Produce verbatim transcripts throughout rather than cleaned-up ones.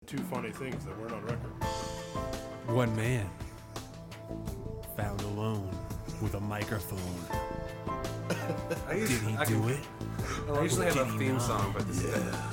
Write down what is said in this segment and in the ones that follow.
two funny things that weren't on record. One man found alone with a microphone. Did he do it? I usually have Did a he theme not? song, but this is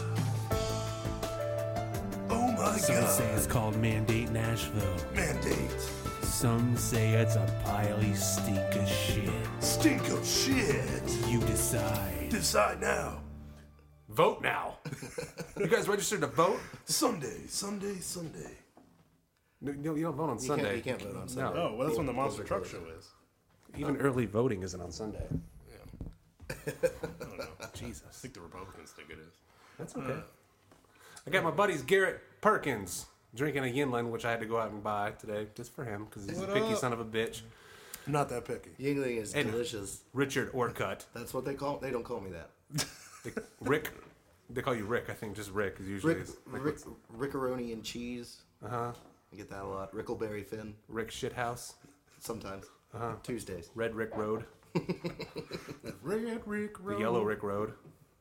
Oh my Some god. say it's called Mandate Nashville. Mandate. Some say it's a piley stink of shit. Stink of shit. You decide. Decide now. Vote now. You guys registered to vote? Sunday, Sunday, Sunday. No, you don't vote on You Sunday. can't, you can't vote on Sunday. Oh, well, that's when the Those Monster are Truck closed. Show is. Even early voting isn't on Sunday. I don't know. I Jesus. think the Republicans think it is. That's okay. I got my buddies Garrett Perkins drinking a Yinlin, which I had to go out and buy today just for him because he's What a picky up? son of a bitch. I'm not that picky. Yingling is And- delicious. Richard Orcutt. That's what they call. They don't call me that. They- Rick. They call you Rick, I think. Just Rick is usually Rick, his- like Rick, what's- Rickaroni and cheese. Uh huh. I get that a lot. Rickleberry Finn. Rick Shithouse. Sometimes. Uh-huh. Tuesdays. Red Rick Road. Red Rick The Road. Yellow Rick Road.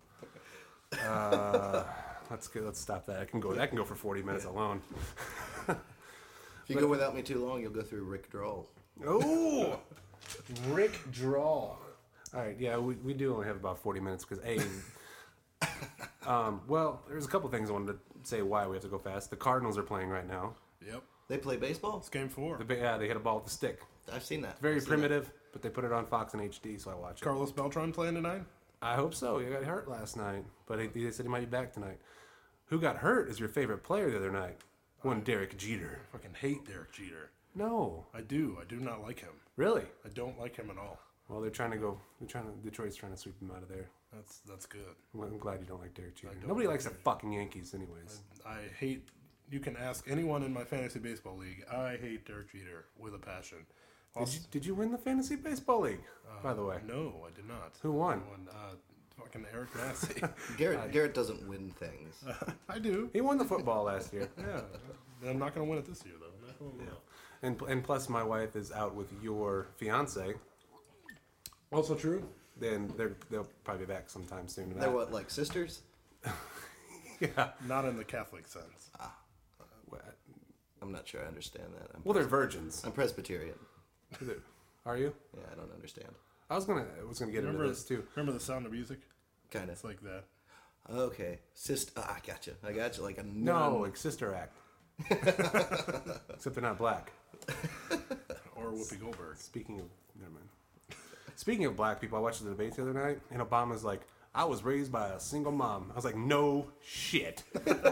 Uh, let's go. Let's stop that. I can go. That can go for forty minutes alone. If you go without me too long, you'll go through Rick Droll. Oh, Rick Draw. All right, yeah, we, we do only have about forty minutes because a. um, well, there's a couple things I wanted to say why we have to go fast. The Cardinals are playing right now. Yep. They play baseball? It's game four. The, yeah, they hit a ball with a stick. I've seen that. Very I've seen primitive, but they put it on Fox and H D, so I watch it. Carlos Beltran playing tonight? I hope so. He got hurt last night, but he, they said he might be back tonight. Who got hurt is your favorite player the other night? One Derek Jeter. I fucking hate Derek Jeter. No, I do. I do not like him. really. I don't like him at all. Well, they're trying to go. They're trying to. Detroit's trying to sweep him out of there. That's that's good. Well, I'm glad you don't like Derek Jeter. don't Nobody like likes the fucking Yankees, anyways. I hate. You can ask anyone in my fantasy baseball league. I hate Derek Jeter with a passion. Did Also, you, did you win the fantasy baseball league? by the way, no, I did not. Who won? I won uh, fucking Eric Massey. that. Garrett, Garrett doesn't win things. I do. he won the football last year. Yeah. I'm not going to win it this year, though. I'm not gonna win it. And and plus, my wife is out with your fiance. Also true. Then they're they'll probably be back sometime soon. They're what, like sisters? Yeah. Not in the Catholic sense. I'm not sure I understand that. I'm, Well, they're virgins. I'm Presbyterian. Don't Are you? Yeah, I don't understand. I was gonna I was gonna get Remember into this too. Remember the Sound of Music? Kind of. It's like that. Okay. Sister. Oh, I got you. I got you. Like a No, nun. like Sister Act. Except they're not black. Or Whoopi Goldberg. Speaking of, never mind. Speaking of black people, I watched the debates the other night, and Obama's like, "I was raised by a single mom." I was like, "No shit,"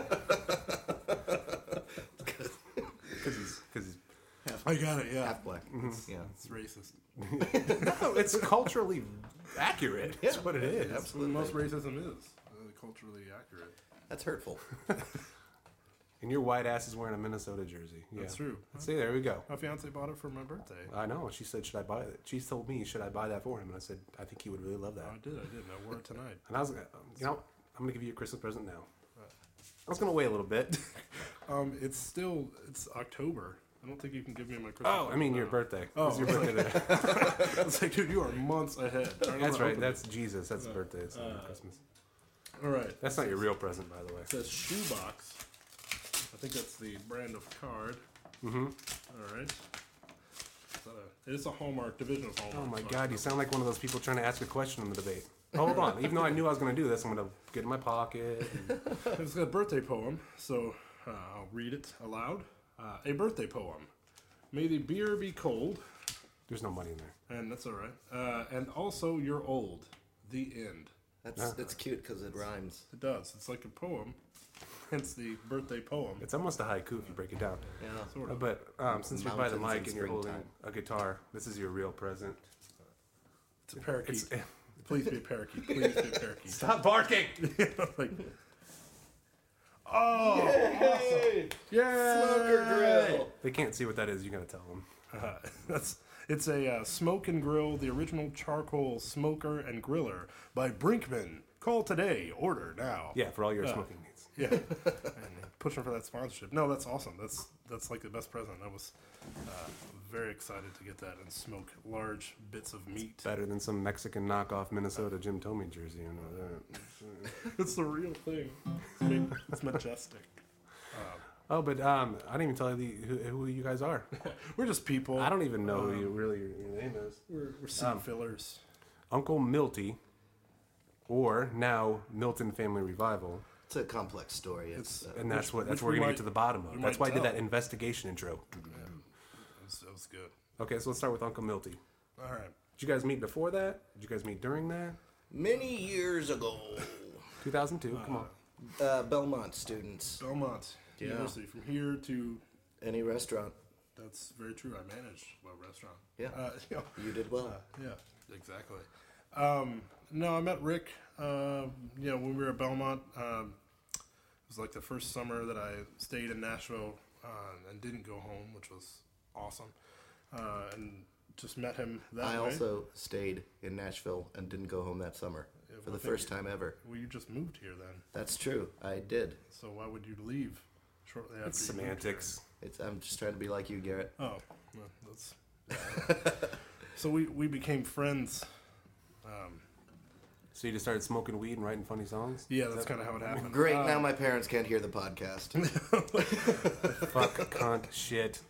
because he's because he's I got it. Yeah. half black. Mm-hmm. It's- yeah. It's racist. no, it's culturally accurate. That's Yeah, what it is. That's what most racism is. Uh, culturally accurate. That's hurtful. And your white ass is wearing a Minnesota jersey. Yeah. That's true. See, there we go. My fiance bought it for my birthday. I know. She said, "Should I buy it?" She told me, "Should I buy that for him?" And I said, "I think he would really love that." I did. I did. And I wore it tonight. And I was, gonna- you know, I'm gonna give you a Christmas present now. I was gonna wait a little bit. Um, it's still it's October. I don't think you can give me my Christmas. Oh, I mean your present birthday. Oh, It's your it's birthday today. now. It's like, dude, you are months ahead. I don't That's know, right. open That's Jesus. That's the birthday. It's not uh, Christmas. it. All right. That's not your real present, by the way. It says shoebox. I think that's the brand of card. Mm-hmm. All right. Is that a, it's a Hallmark division of Hallmark. Oh my so I God, don't you sound like one of those people trying to ask a question in the debate. Hold on. Even though I knew I was going to do this, I'm going to get in my pocket. and- It's got a birthday poem, so uh, I'll read it aloud. Uh, a birthday poem. May the beer be cold, There's no money in there. and that's all right. Uh, and also, you're old. The end. That's that's cute because it rhymes. It does. It's like a poem, hence the birthday poem. It's almost a haiku if you break it down. Yeah. Sort of. But um, since you're by the Mountains mic in and you're holding springtime. a guitar, this is your real present. It's a parakeet. It's, Please be a parakeet. Please be a parakeet. stop barking! like, oh, awesome! Yeah, Smoker grill. They can't see what that is. You got to tell them. Uh, that's it's a uh, smoke and grill, the original charcoal smoker and griller by Brinkman. Call today, order now. Yeah, for all your smoking needs. Yeah, and pushing for that sponsorship. No, that's awesome. That's that's like the best present. I was uh, very excited to get that and smoke large bits of meat. Better than some Mexican knockoff Minnesota Jim Tomey jersey. You know that. It's the real thing. It's, big, it's majestic. Oh, but um, I didn't even tell you the, who, who you guys are. We're just people. I don't even know who you really your, your name is. We're, we're seed Um, fillers. Uncle Milty, or now Milton Family Revival, It's a complex story. It's, uh, and that's Which- what that's which what we're we gonna might- get to the bottom we of. That's might why I did tell. that investigation intro. That was, that was good. Okay, so let's start with Uncle Milty. All right. Did you guys meet before that? Did you guys meet during that? many years ago, two thousand two. Come on. uh, Belmont students, Belmont Yeah. University. From here to, any restaurant, that's very true. I managed a restaurant. Yeah. Uh, you know, you did well. Uh, yeah, exactly. Um, no, I met Rick. Uh, you know, when we were at Belmont, um, it was like the first summer that I stayed in Nashville uh, and didn't go home, which was awesome. Uh, and just met him that I way. also stayed in Nashville and didn't go home that summer Yeah, for well, the I think- first time ever. Well, you just moved here then, That's true. I did. so why would you leave shortly after? It's you moved semantics. It's. I'm just trying to be like you, Garrett. here? Oh, well, that's. So we we became friends. Um, So you just started smoking weed and writing funny songs? yeah, that's kind of how it happened. Great. Uh, now my parents can't hear the podcast. Fuck, cunt, shit.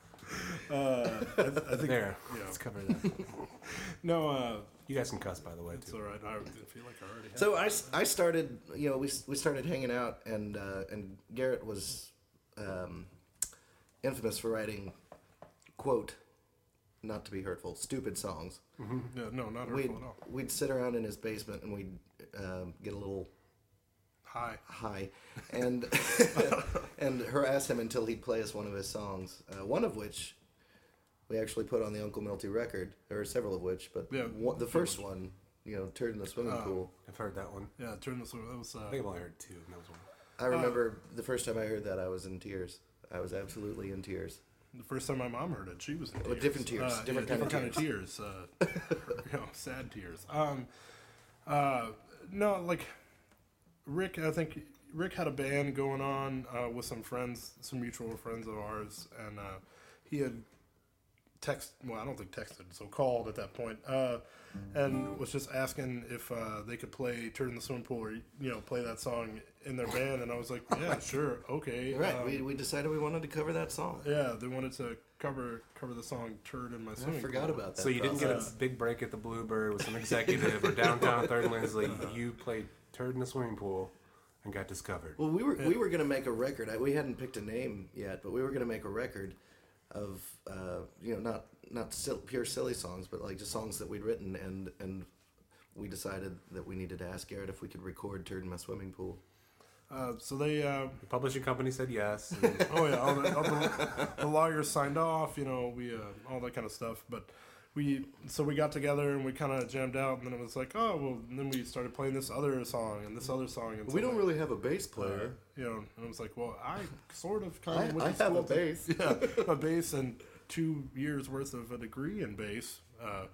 Uh, I, th- I think There. Yeah. Let's cover that. No, uh, You guys can cuss, by the way, it's too. all right. I feel like I already have. So I, s- I started, you know, we, s- we started hanging out, and uh, and Garrett was um, infamous for writing, quote, not to be hurtful, stupid songs. Yeah, no, not We'd, hurtful at all. we'd sit around in his basement and we'd um, get a little Hi. high and and harass him until he'd play us one of his songs, uh, one of which we actually put on the Uncle Milty record. There were several of which, but Yeah. one, the first one, you know, Turd in the Swimming Oh. Pool. I've heard that one. Yeah, turn this over. That was. Uh, I think I've only heard two. And that was one. I remember the first time I heard that, I was in tears. I was absolutely in tears. the first time my mom heard it, she was in Oh, tears. different tears. Uh, Different yeah, kind of different kind of tears. Uh, you know, sad tears. Um, uh, no, like Rick. I think Rick had a band going on uh, with some friends, some mutual friends of ours, and uh, he had text. Well, I don't think texted, so called at that point, uh, and was just asking if uh, they could play "Turd in the Swimming Pool" or you know play that song in their band, and I was like, yeah, sure, okay. Right, Um, we, we decided we wanted to cover that song. yeah, they wanted to cover cover the song "Turd in My I Swimming forgot Pool." about that. So you didn't get a process. big break at the Bluebird with some executive or downtown Third Lindsley. You played Turd in the Swimming Pool and got discovered. Well, we were we were gonna make a record. I, we hadn't picked a name yet, but we were gonna make a record of uh, you know not not sil- pure silly songs, but like just songs that we'd written, and and we decided that we needed to ask Garrett if we could record "Turd in My Swimming Pool." Uh, so they, uh, The publishing company said yes. and oh yeah, all the, all the, the lawyers signed off, you know, we uh, all that kind of stuff. But we, so we got together and we kind of jammed out, and then it was like, oh well, and then we started playing this other song and this other song, and We so don't like, really have a bass uh, player. you know, and it was like, well, I sort of kind I, of went I to have a school to- bass. yeah, a bass and two years worth of a degree in bass, uh,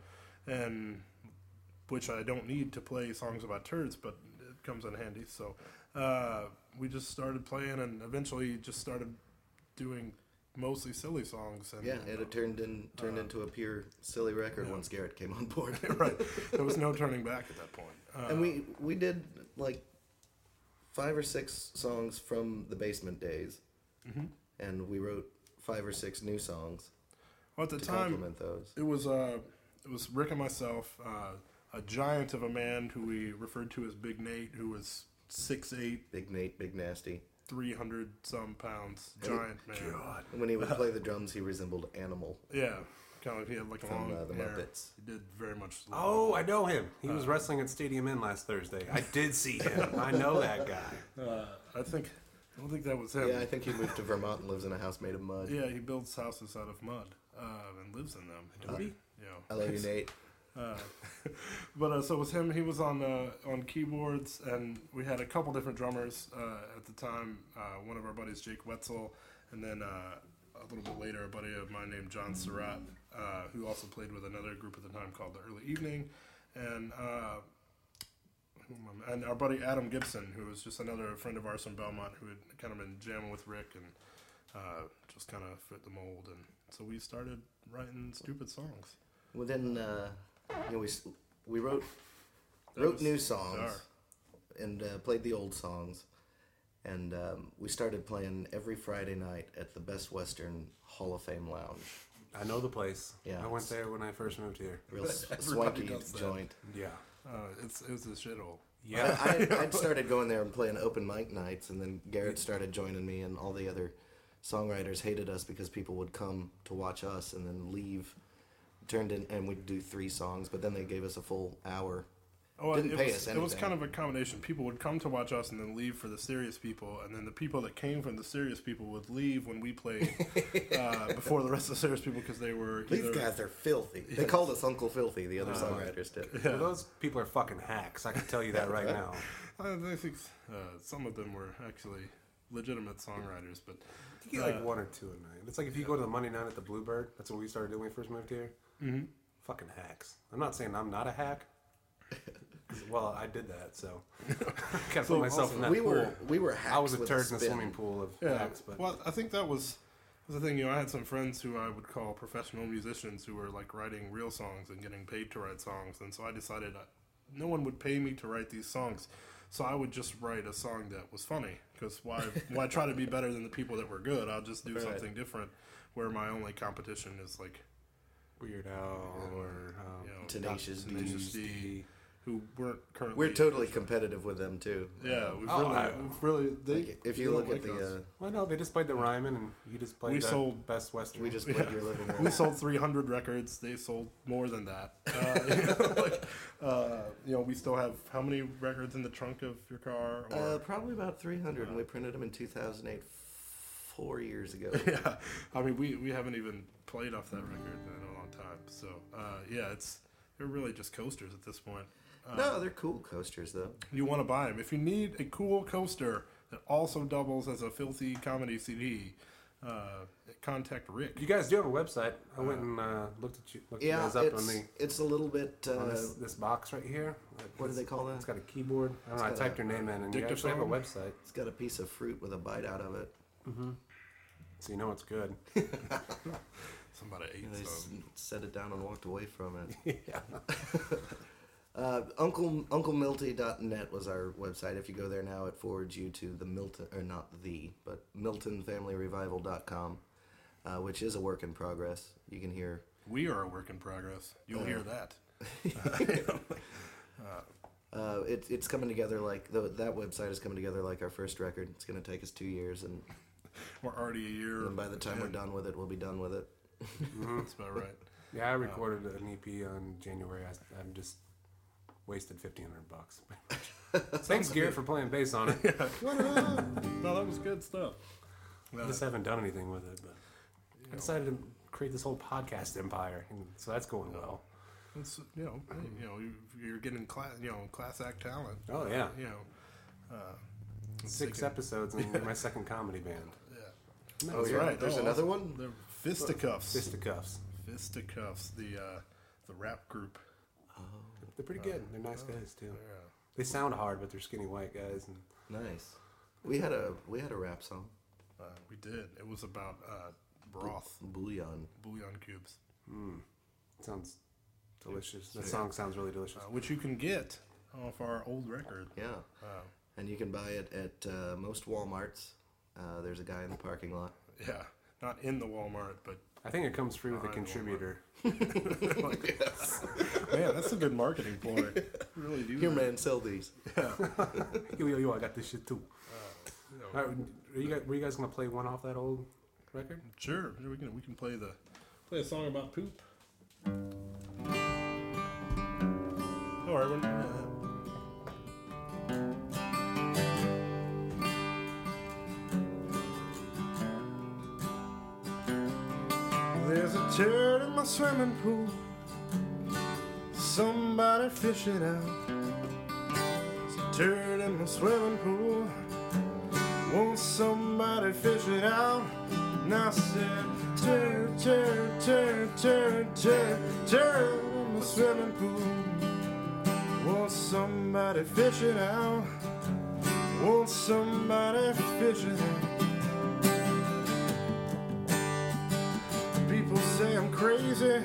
and which I don't need to play songs about turds, but it comes in handy. So uh, we just started playing, and eventually just started doing mostly silly songs. And Yeah, it had turned in turned into a pure silly record yeah. once Garrett came on board. right, there was no turning back at that point. Uh, And we we did like five or six songs from the basement days, Mm-hmm. and we wrote five or six new songs well, at the to time, complement those. it was uh, it was Rick and myself, uh, a giant of a man who we referred to as Big Nate, who was six eight, Big Nate, Big Nasty. three hundred some pounds, And it- giant man. And when he would play the drums, he resembled Animal Yeah, kind of. He had like a from long uh, the hair. Muppets. He did very much. oh, I know him. He was wrestling at Stadium Inn last Thursday. I did see him. I know that guy. Uh, I think. I don't think that was him. Yeah, I think he moved to Vermont and lives in a house made of mud. Yeah, he builds houses out of mud uh, and lives in them. Do he? Yeah. I love you, Nate. Uh, but uh, so it was him. He was on uh, on keyboards, and we had a couple different drummers uh, at the time. Uh, one of our buddies, Jake Wetzel, and then uh, a little bit later, a buddy of mine named John Surratt, uh, who also played with another group at the time called the Early Evening, and uh, who am I- and our buddy Adam Gibson, who was just another friend of ours from Belmont, who had kind of been jamming with Rick and uh, just kind of fit the mold, and so we started writing stupid songs. Within, uh, you know, we s- we wrote That wrote was new songs bizarre. and uh, played the old songs, and um, we started playing every Friday night at the Best Western Hall of Fame Lounge. I know the place. Yeah. I went there when I first moved here. Real s- Everybody swanky does that. joint. Yeah. Uh, it's it was a shithole. Yeah. I, I, I'd started going there and playing open mic nights, and then Garrett started joining me, and all the other songwriters hated us because people would come to watch us and then leave. Turned in, and we'd do three songs, but then they gave us a full hour. Oh, Didn't it pay was, us It was anything. kind of a combination. People would come to watch us and then leave for the serious people, and then the people that came from the serious people would leave when we played uh, before the rest of the serious people because they were These either, guys are filthy. They called us Uncle Filthy, the other songwriters did. Well, those people are fucking hacks. I can tell you that right now. I I think uh, some of them were actually legitimate songwriters, but You get like one or two a night. It's like if you go to the Monday night at the Bluebird. That's what we started doing when we first moved here. Mm-hmm. Fucking hacks. I'm not saying I'm not a hack. Well, I did that, so I can't So put myself also, in that We pool. were we were hacks I was a with turd in a spin. swimming pool of yeah. hacks, but Well, I think that was was the thing. You know, I had some friends who I would call professional musicians who were like writing real songs and getting paid to write songs, and so I decided I, no one would pay me to write these songs. So I would just write a song that was funny, because why why try to be better than the people that were good? I'll just do Right. something different, where my only competition is like, Weird Al or um, you know, Tenacious D. Tenacious D, who weren't currently. We're totally competitive with them too. Yeah, we've Oh, really, I- we've really. They, Like, if they you don't look at like the, us. uh, well, no, they just played the Ryman, and you just played We the sold- Best Western. we just played your living room. we sold three hundred records. They sold more than that. Uh, you know, like, uh, you know, we still have how many records in the trunk of your car? Or, Uh, probably about three hundred, and we printed them in two thousand eight, four years ago. yeah, I mean, we, we haven't even played off that record in a long time. So uh, yeah, it's they're really just coasters at this point. Uh, No, they're cool coasters though. You want to buy them if you need a cool coaster that also doubles as a filthy comedy C D. Uh, contact Rick. You guys do have a website. I went and uh, looked at you, looked you Yeah, guys up on it's the it's a little bit. Uh, on this, this box right here. what do they call that? It's got a keyboard. I don't know. I got typed a- your name in, and you actually have a website, It's got a piece of fruit with a bite out of it. so you know it's good. Somebody ate And I s- some. set it down and walked away from it. uh, Uncle Uncle Milty dot net was our website. If you go there now, it forwards you to the Milton, or not the, but Milton Family Revival dot com, uh, which is a work in progress. You can hear. We are a work in progress. You'll hear that. Uh, it, it's coming together like the, that website is coming together like our first record. It's going to take us two years, and, We're already a year. and by the time we're in. done with it, we'll be done with it. That's about right. Yeah, I recorded an E P on January. I, I'm just wasted fifteen hundred bucks. Thanks, Garrett, for playing bass on it. No, that was good stuff. I just haven't done anything with it, but I decided to create this whole podcast empire, and so that's going well. It's, you know, hey, you know, you- you're getting class, you know, class act talent. Oh, yeah. You know, uh, Six thinking- episodes in my second comedy band. Yeah. Oh, That's yeah? right. There's Oh, another awesome. one? The Fisticuffs. Fisticuffs. Fisticuffs. The uh, the rap group. They're pretty good. They're nice guys too. Yeah. They sound hard, but they're skinny white guys. And Nice. We had a we had a rap song, Uh, we did. It was about uh, broth, Bouillon. bouillon cubes, it sounds delicious. That song sounds really delicious. uh, which you can get off our old record. Yeah. Uh, And you can buy it at uh, most Walmarts. Uh, there's a guy in the parking lot. yeah, not in the Walmart, but I think it comes free with a Behind contributor. man, that's a good marketing ploy. Really do. Here, that. man, sell these. Yo, yo, yo, I got this shit too. You know, All right, are you guys, were you guys gonna play one off that old record? Sure, we can we can play the play a song about poop. All right, when, uh, there's a turd in my swimming pool. Somebody fish it out. There's a turd in my swimming pool. Won't somebody fish it out? And I said, turn, turn, turn, turn, turn, turn in the swimming pool. Won't somebody fish it out? Won't somebody fish it out? People say I'm crazy,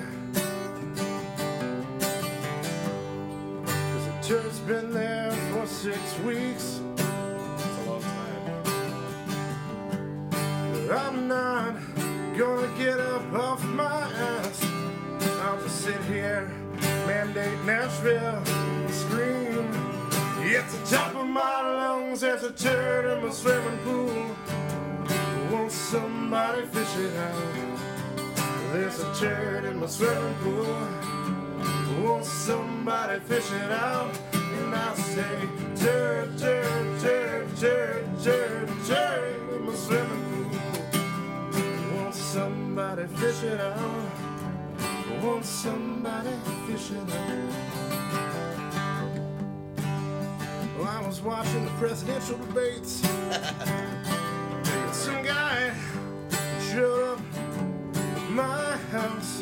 'cause the turd's been there for six weeks. That's a long time. gonna get up off my ass. I'll just sit here, mandate Nashville, and scream. At the top of my lungs, there's a turd in my swimming pool. Won't somebody fish it out? There's a turd in my swimming pool. Won't somebody fish it out? And I say, turd, turd, turd, turd, turd, turd in my swimming pool. Won't somebody fish it out? Won't somebody fish it out? Well, I was watching the presidential debates. And some guy showed up at my house.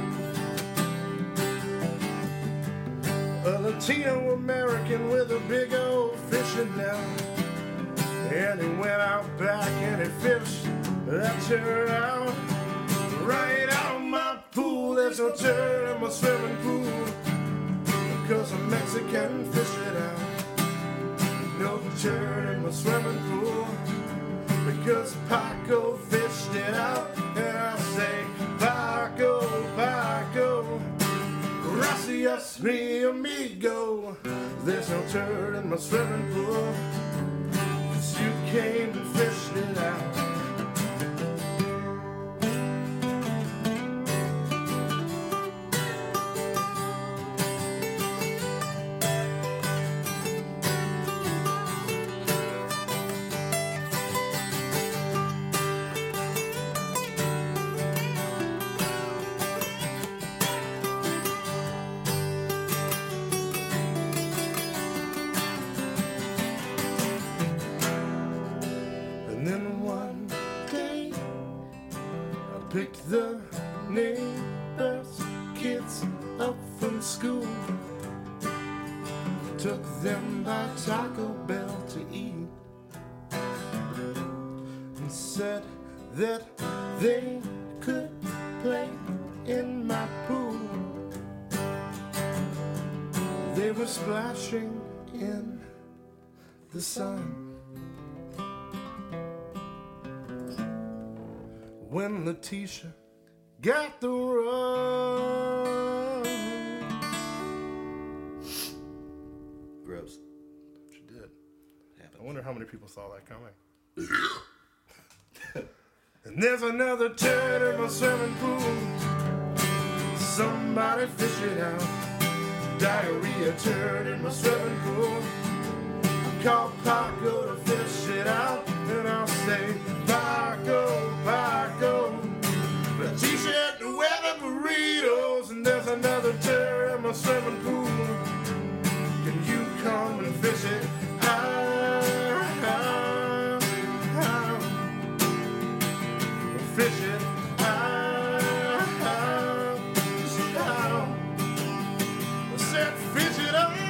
A Latino American with a big old fishing net. And he went out back and he fished that turd out. Right out of my pool, there's no turd in my swimming pool. Because a Mexican fished it out. No turd in my swimming pool. Because Paco fished it out. And I say, Paco, Paco, gracias mi amigo. There's no turd in my swimming pool. Cause you came and fished it out. Picked the neighbors' kids up from school, took them by Taco Bell to eat, and said that they could play in my pool. They were splashing in the sun. When Letitia got the run. Gross. She did. Happened. I wonder how many people saw that coming. And there's another turd in my swimming pool. Somebody fish it out. Diarrhea turd in my swimming pool. I call Paco to fish it out. And I'll say, Paco, Paco, the t-shirt to wear the burritos. And there's another turd in my swimming pool. Can you come and fish it out? Fish it out. Fish it out. I said fish it out.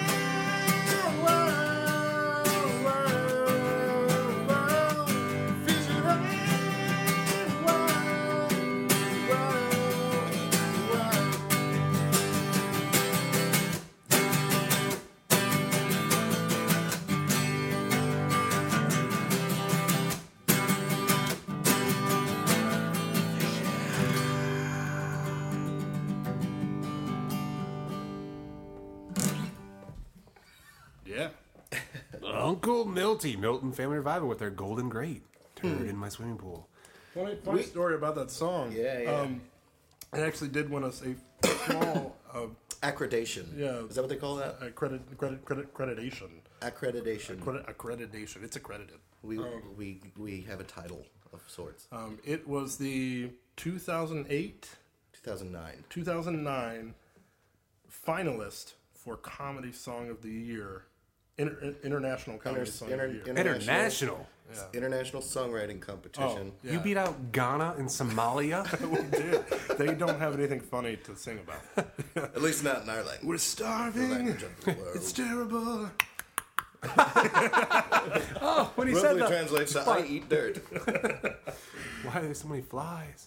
Yeah. Uncle Milty, Milton Family Revival with their Golden Great. Turd in my swimming pool. Funny, funny We- story about that song. Yeah, yeah. Um, it actually did win us a small uh, Accreditation. Yeah. Is that what they call that? accredit, credit, credit, accreditation. Accreditation. Accredit, accreditation. It's accredited. We we we have a title of sorts. Um, it was the two thousand eight, two thousand nine. two thousand nine finalist for Comedy Song of the Year, Inter- International Comedy Inter- Song inter- of the Year. inter- International. International Songwriting Competition. Oh, yeah. You beat out Ghana and Somalia? We did. They don't have anything funny to sing about. At least not in our language. We're The starving. language of the world. It's terrible. Oh, when he said Roughly that. translates to I eat dirt. Why are there so many flies?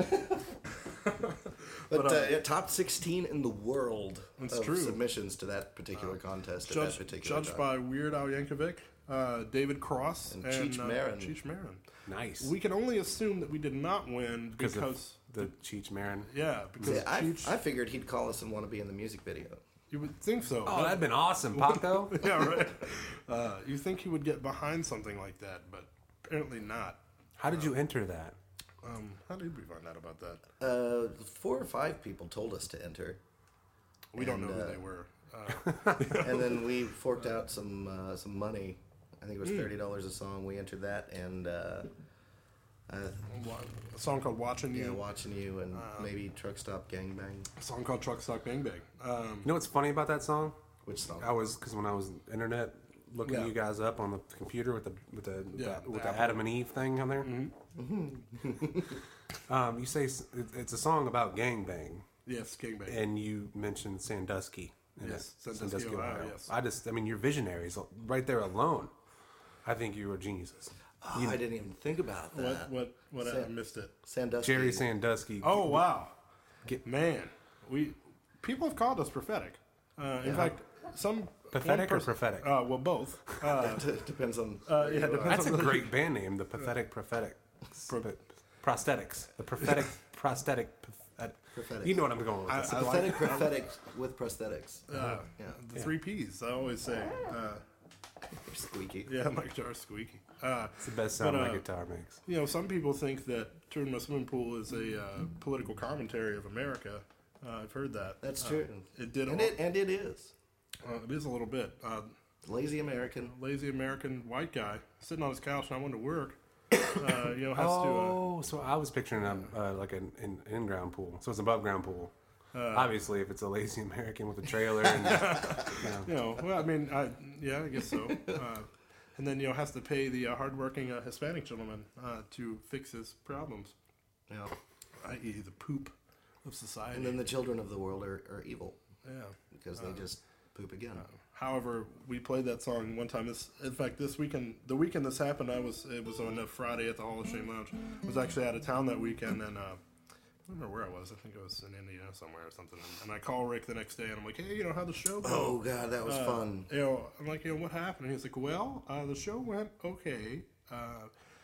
But uh, yeah, top sixteen in the world It's of true. submissions to that particular contest at Judged, that particular judged time. by Weird Al Yankovic. uh, David Cross, And and, Cheech uh, Marin. Cheech Marin. Nice. We can only assume that we did not win because because, of the Cheech Marin. yeah, because Yeah, I, Cheech, I figured he'd call us and want to be in the music video. you would think so. Oh, that'd been awesome, Paco. yeah, right. Uh, you think he would get behind something like that, but apparently not. How did you enter that? Um, how did we find out about that? Uh, four or five people told us to enter, We don't know And, who uh, they were. Uh, and then we forked out some uh, some money. I think it Hmm. was thirty dollars a song. We entered that, and uh, uh, wa- a song called "Watching yeah, You." watching you, and Uh, maybe Truck Stop Gangbang. A song called "Truck Stock Bang Bang." Um, You know what's funny about that song? Which song? I was because when I was internet looking Yeah. you guys up on the computer with the with the with, Yeah, the, with the the Apple. Adam and Eve thing on there. um, you say s- it- it's a song about gangbang, yes, Gangbang. and you mentioned Sandusky. in Yes, it. Sandusky, Ohio, yes. I just, I mean, you're visionaries right there alone. I think you were geniuses. Oh, I didn't even think about that. What? What? What? I Sa- missed it. Sandusky. Jerry Sandusky. Oh wow, Get- man, we people have called us prophetic. Uh, in Yeah. fact, some Pathetic one or prophetic? Uh, well, both. Uh, It depends on. uh, yeah, it depends That's a on the- great band name, the Pathetic Prophetic. Pro- prosthetics. The prophetic prosthetic. Pathet- Prosthetics. You know what I'm going with. I- this. I like- Pathetic prophetic with prosthetics. Uh, Yeah. the three P's. I always say. Uh, You're squeaky. yeah, my guitar's squeaky. Uh, It's the best sound but, my uh, guitar makes. You know, some people think that Turn My Swimming Pool is a uh, political commentary of America. Uh, I've heard that. That's Uh, true. it did. And all- it and it is. uh, it is a little bit. Uh, Lazy American. lazy American white guy sitting on his couch and I want to work. Uh, you know, has to. Uh, Oh, so I was picturing a, uh, like an, an in-ground pool. So it's an above-ground pool. Obviously, if it's a lazy American with a trailer, and, you know, you know, well, I mean, I, yeah, I guess so. Uh, and then you know has to pay the uh, hardworking uh, Hispanic gentleman uh, to fix his problems, Yeah. that is the poop of society. And then the children of the world are, are evil yeah. because they just poop again. However, we played that song one time. This, in fact, this weekend, the weekend this happened, I was it was on a Friday at the Hall of Shame Lounge. I was actually out of town that weekend, and uh, I don't remember where I was. I think I was in Indiana somewhere or something. And, and I call Rick the next day, and I'm like, "Hey, you know, how'd the show go?" Oh God, that was Uh, fun. You know, I'm like, you know, what happened? And he's like, well, uh, the show went okay. Uh,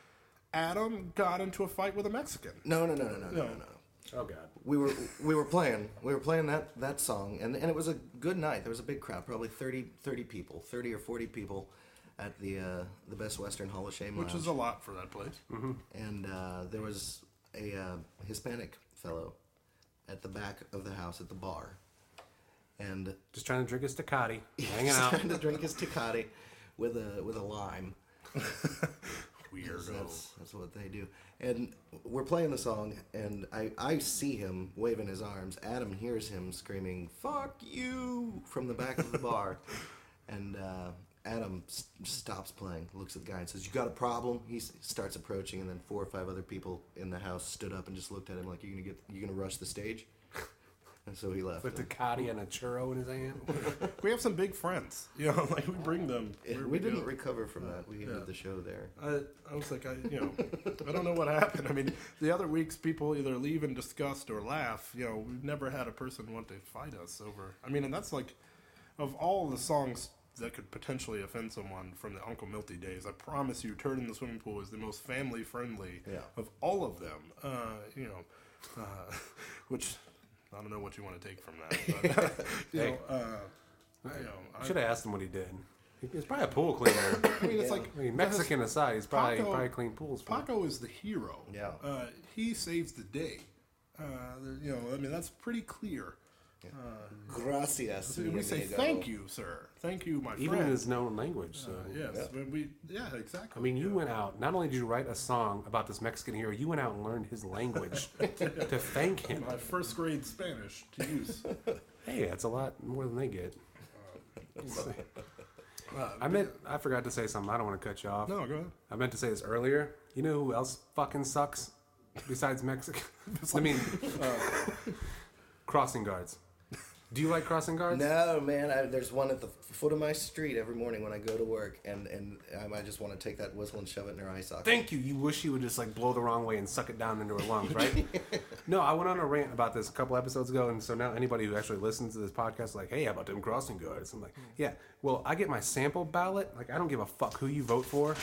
Adam got into a fight with a Mexican. No, no, no, no, no, no, No. no, no. oh god, We were we were playing we were playing that, that song and, and it was a good night. There was a big crowd, probably thirty, thirty people, thirty or forty people at the uh, the Best Western Hall of Shame Which Lounge. is a lot for that place. And uh, there was a uh, Hispanic fellow at the back of the house at the bar, and just trying to drink his Tecate, hanging he's out. trying to drink his Tecate with a with a lime. Weirdo. That's, that's what they do. And we're playing the song, and I, I see him waving his arms. Adam hears him screaming, "Fuck you!" from the back of the bar. And uh, Adam s- stops playing, looks at the guy, and says, "You got a problem?" He s- starts approaching, and then four or five other people in the house stood up and just looked at him like, "You gonna get? You gonna rush the stage?" And so he left. With Tecate and a churro in his hand. We have some big friends. You know, like we bring them. Yeah, where we didn't go. recover from that. We Yeah. ended the show there. I, I was like, I, you know, I don't know what happened. I mean, the other weeks people either leave in disgust or laugh. You know, we've never had a person want to fight us over. I mean, and that's like, of all the songs that could potentially offend someone from the Uncle Milty days, I promise you, Turd in the Swimming Pool is the most family friendly Yeah. of all of them. Uh, you know, uh, which I don't know what you want to take from that. But, you Hey. know, uh, you know, I, Should have asked him what he did. He's probably a pool cleaner. I mean, it's like I mean, Mexican aside, he's probably Paco- probably cleaned pools. For Paco is the hero. Yeah. Uh, he saves the day. Uh, there- you know, I mean, that's pretty clear. Gracias. So we say amigo. thank you, sir. Thank you, my even in friend. his known language. So. yes, when we yeah, exactly. I mean, you went out. Not only did you write a song about this Mexican hero, you went out and learned his language to thank him. my first grade Spanish to use. Hey, that's a lot more than they get. Uh, I meant I forgot to say something. I don't want to cut you off. no, go ahead. I meant to say this earlier. You know who else fucking sucks besides Mexico? I mean, uh, crossing guards. Do you like crossing guards? No, man. I, there's one at the foot of my street every morning when I go to work, and and I might just want to take that whistle and shove it in her eye socket. Thank you. You wish you would just like blow the wrong way and suck it down into her lungs, right? No, I went on a rant about this a couple episodes ago, and so now anybody who actually listens to this podcast is like, hey, how about them crossing guards? I'm like, yeah. Well, I get my sample ballot. Like, I don't give a fuck who you vote for.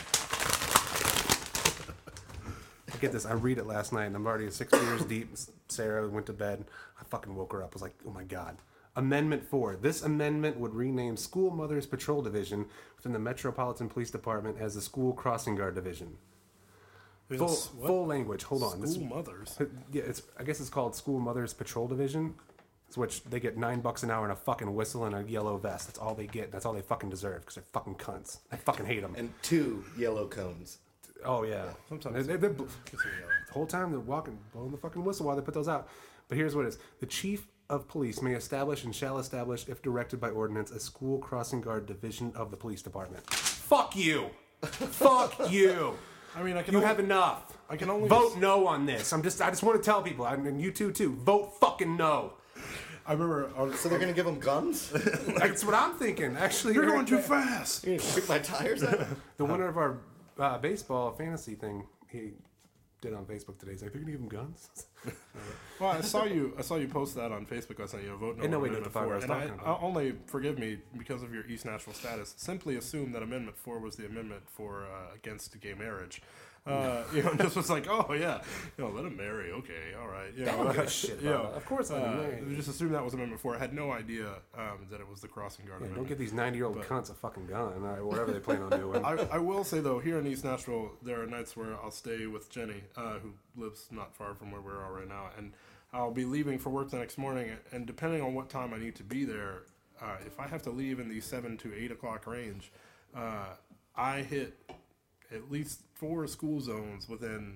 I get this. I read it last night, and I'm already six years deep. Sarah went to bed. I fucking woke her up. I was like, oh my god. Amendment four. This amendment would rename School Mothers Patrol Division within the Metropolitan Police Department as the School Crossing Guard Division. Full, Yes, what? full language. Hold on. School This, mothers. yeah, it's. I guess it's called School Mothers Patrol Division, which they get nine bucks an hour and a fucking whistle and a yellow vest. That's all they get. That's all they fucking deserve because they're fucking cunts. I fucking hate them. And two yellow cones. Oh yeah. Sometimes They- they- they- the whole time they're walking, blowing the fucking whistle while they put those out. But here's what it is: the chief of police may establish and shall establish, if directed by ordinance, a school crossing guard division of the police department. Fuck you. Fuck you. I mean, I can You only, have enough. I can only Vote no on this. I'm just. I just want to tell people, and you two too. Vote fucking no. I remember. On, So they're gonna give them guns? That's what I'm thinking. Actually, You're going too fast. You're gonna shoot my tires out? The winner of our uh, baseball fantasy thing, he did on Facebook today. He's like, they're gonna give him guns. Well, I saw you. I saw you post that on Facebook last night. You know, vote no. And nobody on knew Amendment what the fuck I four. was And I, talking about. I only forgive me because of your East Nashville status. Simply assume that Amendment Four was the amendment for uh, against gay marriage. Uh, you know, just was like, oh yeah, you know, let him marry. Okay, all right. You I know, don't give a shit you about know, that. Of course, let him uh, marry. we just assumed that was Amendment Four. I had no idea um, that it was the crossing guard Yeah, amendment. don't get these ninety-year-old cunts a fucking gun or whatever they plan on doing. I, I will say though, here in East Nashville, there are nights where I'll stay with Jenny, uh, who lives not far from where we are right now, and I'll be leaving for work the next morning. And depending on what time I need to be there, uh, if I have to leave in the seven to eight o'clock range, uh, I hit at least four school zones within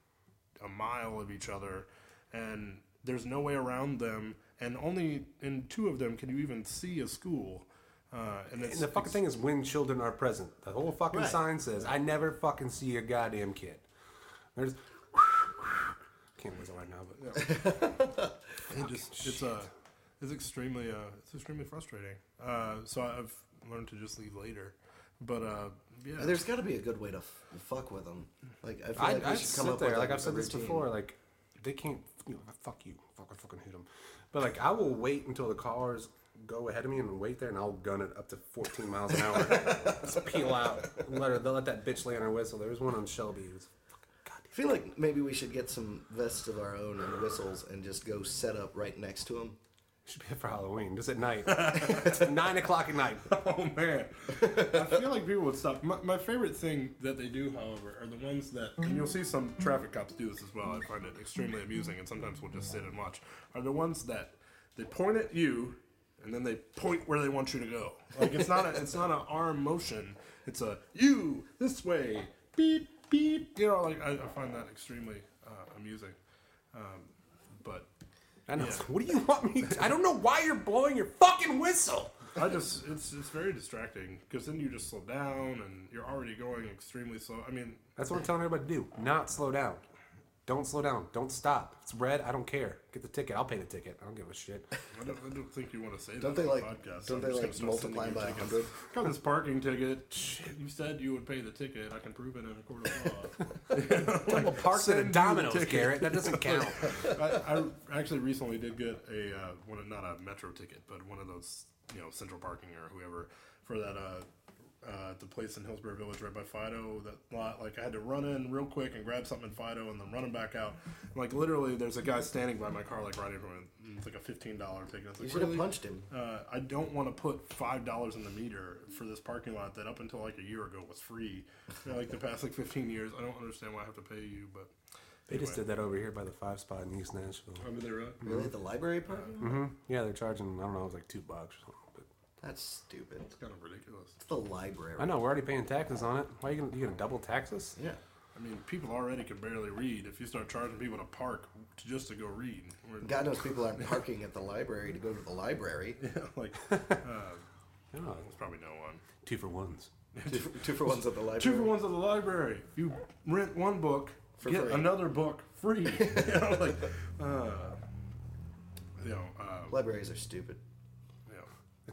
a mile of each other, and there's no way around them. And only in two of them can you even see a school. Uh, and, it's, And the fucking thing is when children are present. The whole fucking Right. sign says, I never fucking see a goddamn kid. There's... Can't whistle right now, but... It just it's uh it's extremely uh it's extremely frustrating. Uh, so I've learned to just leave later, but uh yeah. There's got to be a good way to f- fuck with them. Like I feel I, like we I should come sit up there, with like a- I've said a this routine. before, like, they can't, you know, fuck you, fuck, I fucking hate them. But, like, I will wait until the cars go ahead of me and wait there, and I'll gun it up to fourteen miles an hour. Just peel out. And let her, they'll let that bitch lay on her whistle. There was one on Shelby who was fucking goddamn. I feel like maybe we should get some vests of our own and whistles and just go set up right next to them. Should be for Halloween, just at night. It's nine o'clock at night. Oh man, I feel like people would stop. My, my favorite thing that they do, however, are the ones that, and you'll see some traffic cops do this as well. I find it extremely amusing, and sometimes we'll just sit and watch. Are the ones that they point at you, and then they point where they want you to go. Like it's not a, it's not an arm motion. It's a you this way, beep beep. You know, like I, I find that extremely uh, amusing. Um, but I know. Yeah. What do you want me to? I don't know why you're blowing your fucking whistle. I just it's it's very distracting because then you just slow down and you're already going extremely slow. I mean, That's what I'm telling everybody to do. Not slow down. Don't slow down. Don't stop. It's red. I don't care. Get the ticket. I'll pay the ticket. I don't give a shit. I don't, I don't think you want to say Don't that they on like? the podcast. Don't I'm they just like gonna start sending multiply you by a tickets. hundred? Got this parking ticket. Shit, you said you would pay the ticket. I can prove it in a court of law. Double parked at a Send you the Domino's, ticket. Garrett. That doesn't count. I, I actually recently did get a uh, one of- not a metro ticket, but one of those you know central parking or whoever for that uh, uh, the place in Hillsborough Village right by Fido. That lot, like I had to run in real quick and grab something in Fido and then running back out. Like literally, there's a guy standing by my car like right in front of me. It's like a fifteen dollar ticket. It's You like, should have really? punched him. Uh, I don't want to put five dollars in the meter for this parking lot that up until like a year ago was free. You know, like the past like fifteen years, I don't understand why I have to pay you. But They just anyway. did that over here by the five spot in East Nashville. I mean, they're right. Really, at the library parking? Mm-hmm. Yeah, they're charging, I don't know, it was like two bucks or something. But That's stupid. It's kind of ridiculous. It's the library. I know, we're already paying taxes on it. Why are you going to you gonna double taxes? Yeah. I mean, people already can barely read. If you start charging people to park to, just to go read, we're, God knows people aren't parking at the library to go to the library. yeah, like uh, No, there's probably no one. two for ones. two, for, two for ones at the library. Two for ones at the library. You rent one book, For get free. another book free. you know, like uh, you know. Uh, Libraries are stupid.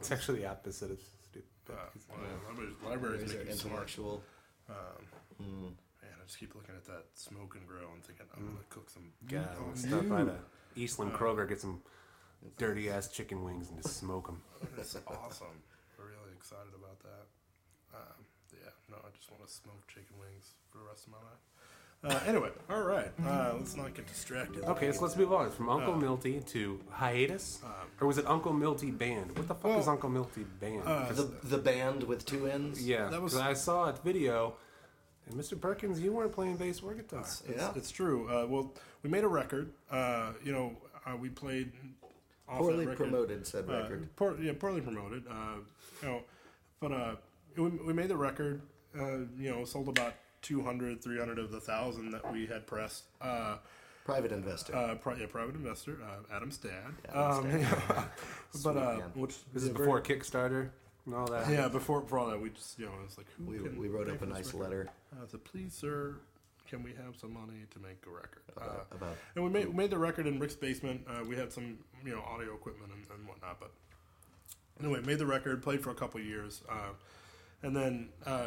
It's actually the opposite of stupid. Uh, well, libraries, libraries Libraries make are you smart. intellectual. Um, Mm. Man, I just keep looking at that smoke and grill and thinking, I'm gonna cook some. God, oh, let's stop by no. the Eastland Kroger, get some dirty ass chicken wings and just smoke them. It's awesome. We're really excited about that. Um, yeah, no, I just want to smoke chicken wings for the rest of my life. Uh, anyway, all right. Uh, let's not get distracted. Okay, so let's move on from Uncle Milty to hiatus, or was it Uncle Milty Band? What the fuck well, is Uncle Milty Band? uh, 'Cause- The the band with two ends. yeah, that was- 'cause I saw a video, and Mister Perkins, you weren't playing bass or guitar. It's, Yeah. it's true. Uh, well, we made a record. Uh, you know, uh, we played off that Poorly record. promoted said Uh, record. poor, yeah, poorly promoted. Uh, you know, but uh, we, we made the record. Uh, you know, sold about two hundred, three hundred of the thousand that we had pressed. Uh, Private investor. uh, pri- yeah, private investor, uh, Adam's dad. Adam's um, dad. yeah. Sweet but uh, man. which This is yeah, before Kickstarter and all that. very- yeah, before before all that, we just you know, it was like who we can we wrote pay up for a this nice record? letter Uh, I said, please, sir, can we have some money to make a record? Uh, about, about And we made we made the record in Rick's basement. Uh, we had some you know audio equipment and, and whatnot, but anyway, made the record, played for a couple years, uh, and then uh,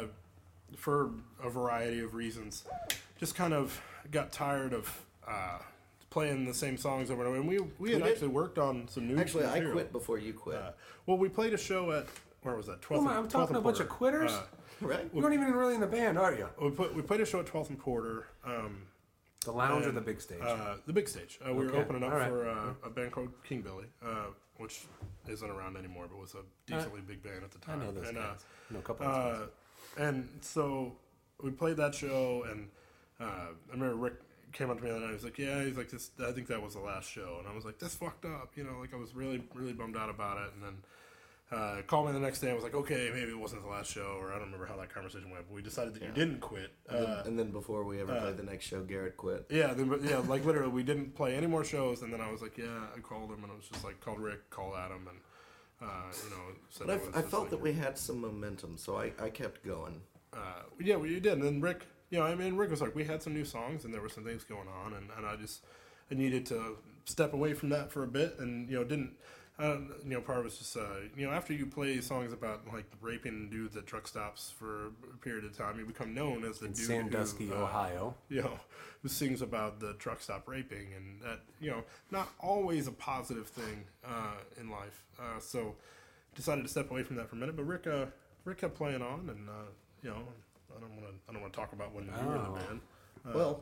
for a variety of reasons, just kind of got tired of uh, playing the same songs over and over. And we we had We did. actually worked on some new. Actually, I material. quit before you quit. Uh, well, we played a show at where was that? twelfth Oh my, and- I'm talking twelfth and a bunch of Porter. quitters? Uh, right? You weren't even really in the band, are you? we put we played a show at twelfth and Porter. Um, The lounge or And, the big stage? Uh, the big stage. Uh, we were Okay. opening up All right. for uh, a band called King Billy, uh, which isn't around anymore, but was a decently big band at the I time. know those and, guys. I know a couple of those Uh, guys. and so we played that show, and uh, I remember Rick came up to me the other night. He was like, "Yeah," he's like, "This, I think that was the last show," and I was like, "That's fucked up," you know. Like I was really, really bummed out about it, and then. Uh, called me the next day and was like, okay, maybe it wasn't the last show, or I don't remember how that conversation went, but we decided that you didn't quit. And then, Uh, and then before we ever played the next show, Garrett quit. yeah, then, but yeah, like literally, we didn't play any more shows, and then I was like, yeah, I called him, and I was just like, called Rick, called Adam, and uh, you know, said But I, it was I just felt like- that we had some momentum, so I, I kept going. uh, yeah, we did, and then Rick, you know, I mean, Rick was like, we had some new songs, and there were some things going on, and, and I just, I needed to step away from that for a bit, and you know, didn't. Uh, you know, part of it's just, uh, you know, after you play songs about like raping dudes at truck stops for a period of time, you become known as the In dude Sandusky, who, uh, Ohio. you know, who sings about the truck stop raping, and that, you know, not always a positive thing uh, in life. Uh, so decided to step away from that for a minute. But Rick, uh, Rick kept playing on, and uh, you know, I don't want to, I don't want to talk about when you were in the Oh. band. Uh, Well,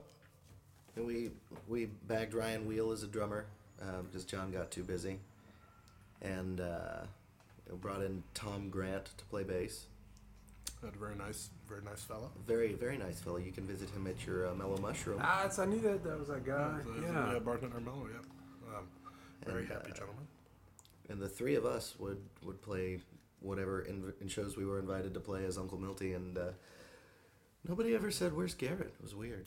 we we bagged Ryan Wheel as a drummer um, because John got too busy, and uh, brought in Tom Grant to play bass. had a very nice, very nice fella. Very very nice fellow. You can visit him at your uh, Mellow Mushroom. Ah, it's, I knew that that was that guy. So, Yeah. yeah, bartender Mello, yeah. Um, very And, happy uh, gentleman. And the three of us would, would play whatever in, in shows we were invited to play as Uncle Milty, and uh, nobody ever said, "Where's Garrett?" It was weird.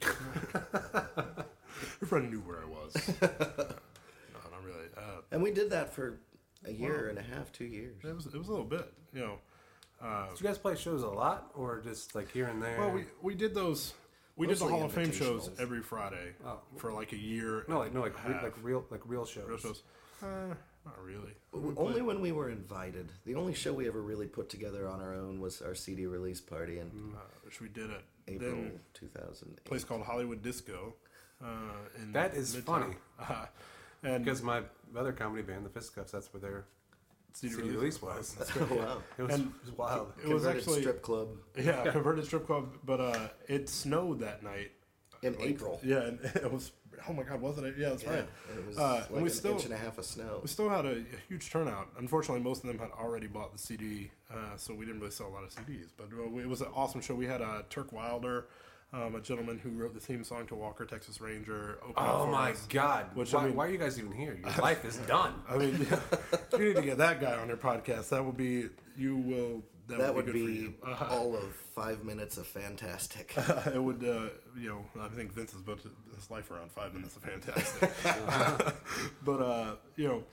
Everybody knew where I was. no, not really. Uh, And we did that for a year and a half, two years. it was, it was a little bit, you know. Uh, Did you guys play shows a lot, or just like here and there? Well, we we did those. We did the Mostly Hall of Fame shows invitationals. every Friday Oh. for like a year. no, like no, like and re- a like half. real like real shows. real shows. Uh, not really. W- Only when we were invited. The only show we ever really put together on our own was our C D release party in Uh, which we did at April then two thousand a place called Hollywood Disco. Uh, in That is Midtown. funny. Uh, and Because my other comedy band, the Fistcuffs, that's where their C D, C D release was. That's Oh, great. wow. It was, And it was wild. It was Converted actually strip club yeah, converted strip club, but uh, it snowed that night. in Like, April. Yeah, and it was. Oh my God, wasn't it? Yeah, that's Yeah, right. and it was Uh, and like we an still- inch and a half of snow. We still had a, a huge turnout. Unfortunately, most of them had already bought the C D, uh, so we didn't really sell a lot of C Ds. But uh, we- it was an awesome show. We had uh, Turk Wilder, um, a gentleman who wrote the theme song to Walker, Texas Ranger. open up Oh for my us. God! Which, why, I mean- why are you guys even here? Your life is done. I mean, yeah, you need to get that guy on your podcast. That would be, you will, that, That would would be, be good for you. Uh, all of five minutes of fantastic. it would, uh, you know, I think Vince has built his life around five minutes of fantastic. but, uh, you know,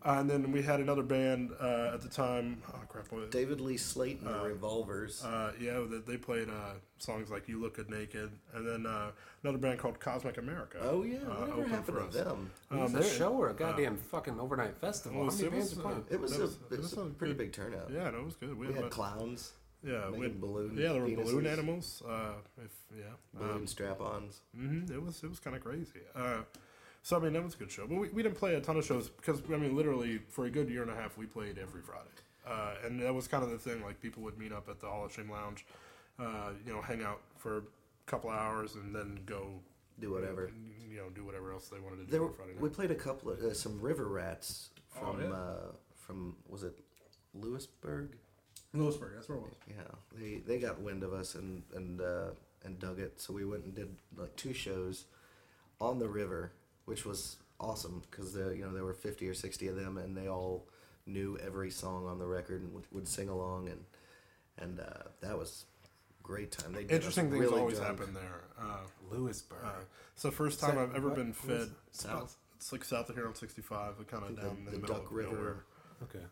Uh, and then we had another band uh, at the time. Oh crap! What, David Lee Slayton, the Revolvers. uh, yeah, they, they played uh, songs like "You Look Good Naked," and then uh, another band called Cosmic America. oh yeah, uh, whatever opened happened for to us. them? It was Um, a they- show or a goddamn fucking overnight festival. Well, How many it bands was, are uh, playing? It was, that a, was- it that was was a a pretty good- big turnout. Yeah, no, it was good. We had had about- clowns, yeah, we making had, balloon yeah, there were balloon penises. animals. Uh, if yeah, balloon um, strap-ons. hmm it was it was kind of crazy. Uh, so I mean, that was a good show. But we, we didn't play a ton of shows because I mean, literally for a good year and a half, we played every Friday, uh, and that was kind of the thing. Like people would meet up at the Hall of Shame Lounge, uh, you know, hang out for a couple hours and then go Do whatever. you know, do whatever else they wanted to do There, on were- Friday we night. played a couple of uh, some River Rats from Oh, yeah. uh, from was it Lewisburg? Lewisburg, that's where it was. Yeah, they they got wind of us and and uh, and dug it. So we went and did like two shows on the river, which was awesome because you know there were fifty or sixty of them, and they all knew every song on the record and would, would sing along, and and uh, that was a great time. They did us Interesting things really always drunk. happen there. Uh, Lewisburg. uh, it's the first time that- I've ever what- been what is fed. it? South? It's like south of here on sixty-five, kind of think down the- in the, the middle Duck of River. nowhere. Okay.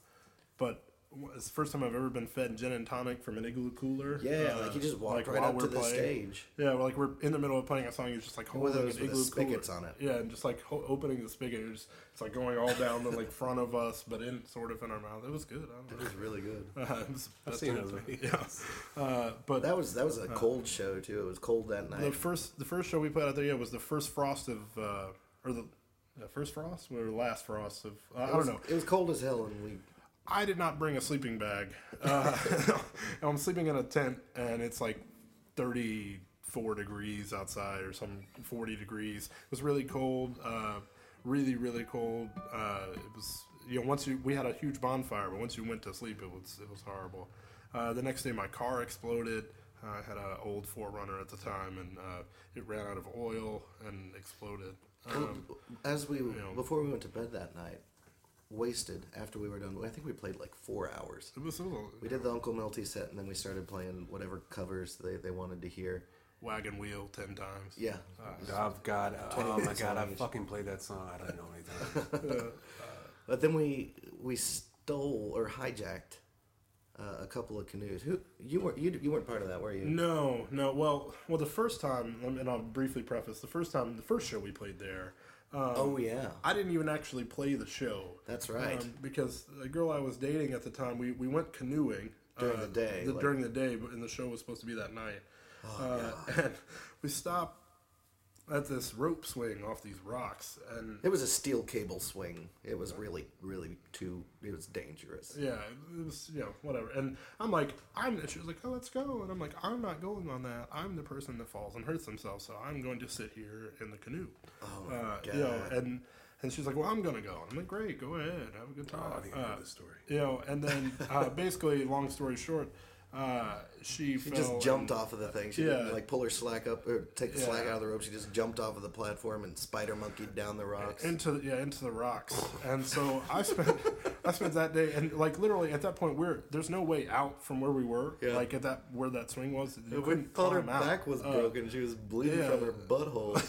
But it's the first time I've ever been fed gin and tonic from an igloo cooler. Yeah, uh, like you just walked right while up to we're the playing. stage. Yeah, we're like we're in the middle of playing a song. You're just like One of holding those an with the igloo spigots cooler. on it. Yeah, and just like ho- opening the spigot. It's, it's like going all down the like front of us, but in sort of in our mouth. It was good. I It don't know. was really good. Uh, it was I've best seen thing those to- videos. Yeah, uh, but That was that was a cold show too. It was cold that night. the first the first show we played out there, yeah, was the first frost of uh, or the yeah, first frost or the last frost of uh, I It don't was, know. It was cold as hell, and we I did not bring a sleeping bag. Uh, I'm sleeping in a tent, and it's like thirty-four degrees outside, or some forty degrees. It was really cold, uh, really, really cold. Uh, it was, you know, once you we had a huge bonfire, but once you went to sleep, it was it was horrible. Uh, the next day, my car exploded. I had an old four runner at the time, and uh, it ran out of oil and exploded. Um, as we know. before we went to bed that night, wasted after we were done. I think we played like four hours. it was a little, We did the Uncle Milty set, and then we started playing whatever covers they, they wanted to hear. wagon wheel ten times. Yeah, Oh God! Oh my minutes God! I long each. fucking played that song. I don't know anything. but then we we stole or hijacked uh, a couple of canoes. Who you weren't you, you weren't part of that, were you? No, no. Well, well, the first time, and I'll briefly preface the first time, the first show we played there. Um, Oh yeah, I didn't even actually play the show. that's right. Um, because the girl I was dating at the time, we, we went canoeing During uh, the day, the- like- during the day, but and the show was supposed to be that night. Oh, uh, and we stopped at this rope swing off these rocks, and It was a steel cable swing. It was really really too. It was dangerous. yeah, it was, you know, whatever. And I'm like, I'm. She was like, oh, let's go. And I'm like, I'm not going on that. I'm the person that falls and hurts themselves, so I'm going to sit here in the canoe. Oh my uh, god. You know, and and she's like, well, I'm gonna go. I'm like, great, go ahead, have a good time. Oh, I think I know Uh, this story. You know, and then uh, basically, long story short, uh, she, She fell just jumped and- off of the thing. She Yeah. didn't like pull her slack up or take the slack Yeah. out of the rope. She just jumped off of the platform and spider monkeyed down the rocks. into the, yeah into the rocks. And so I spent I spent that day, and like literally at that point, we're there's no way out from where we were. Yeah. Like at that where that swing was, you we couldn't thought her climb out. back was Uh, broken. She was bleeding yeah. from her butthole.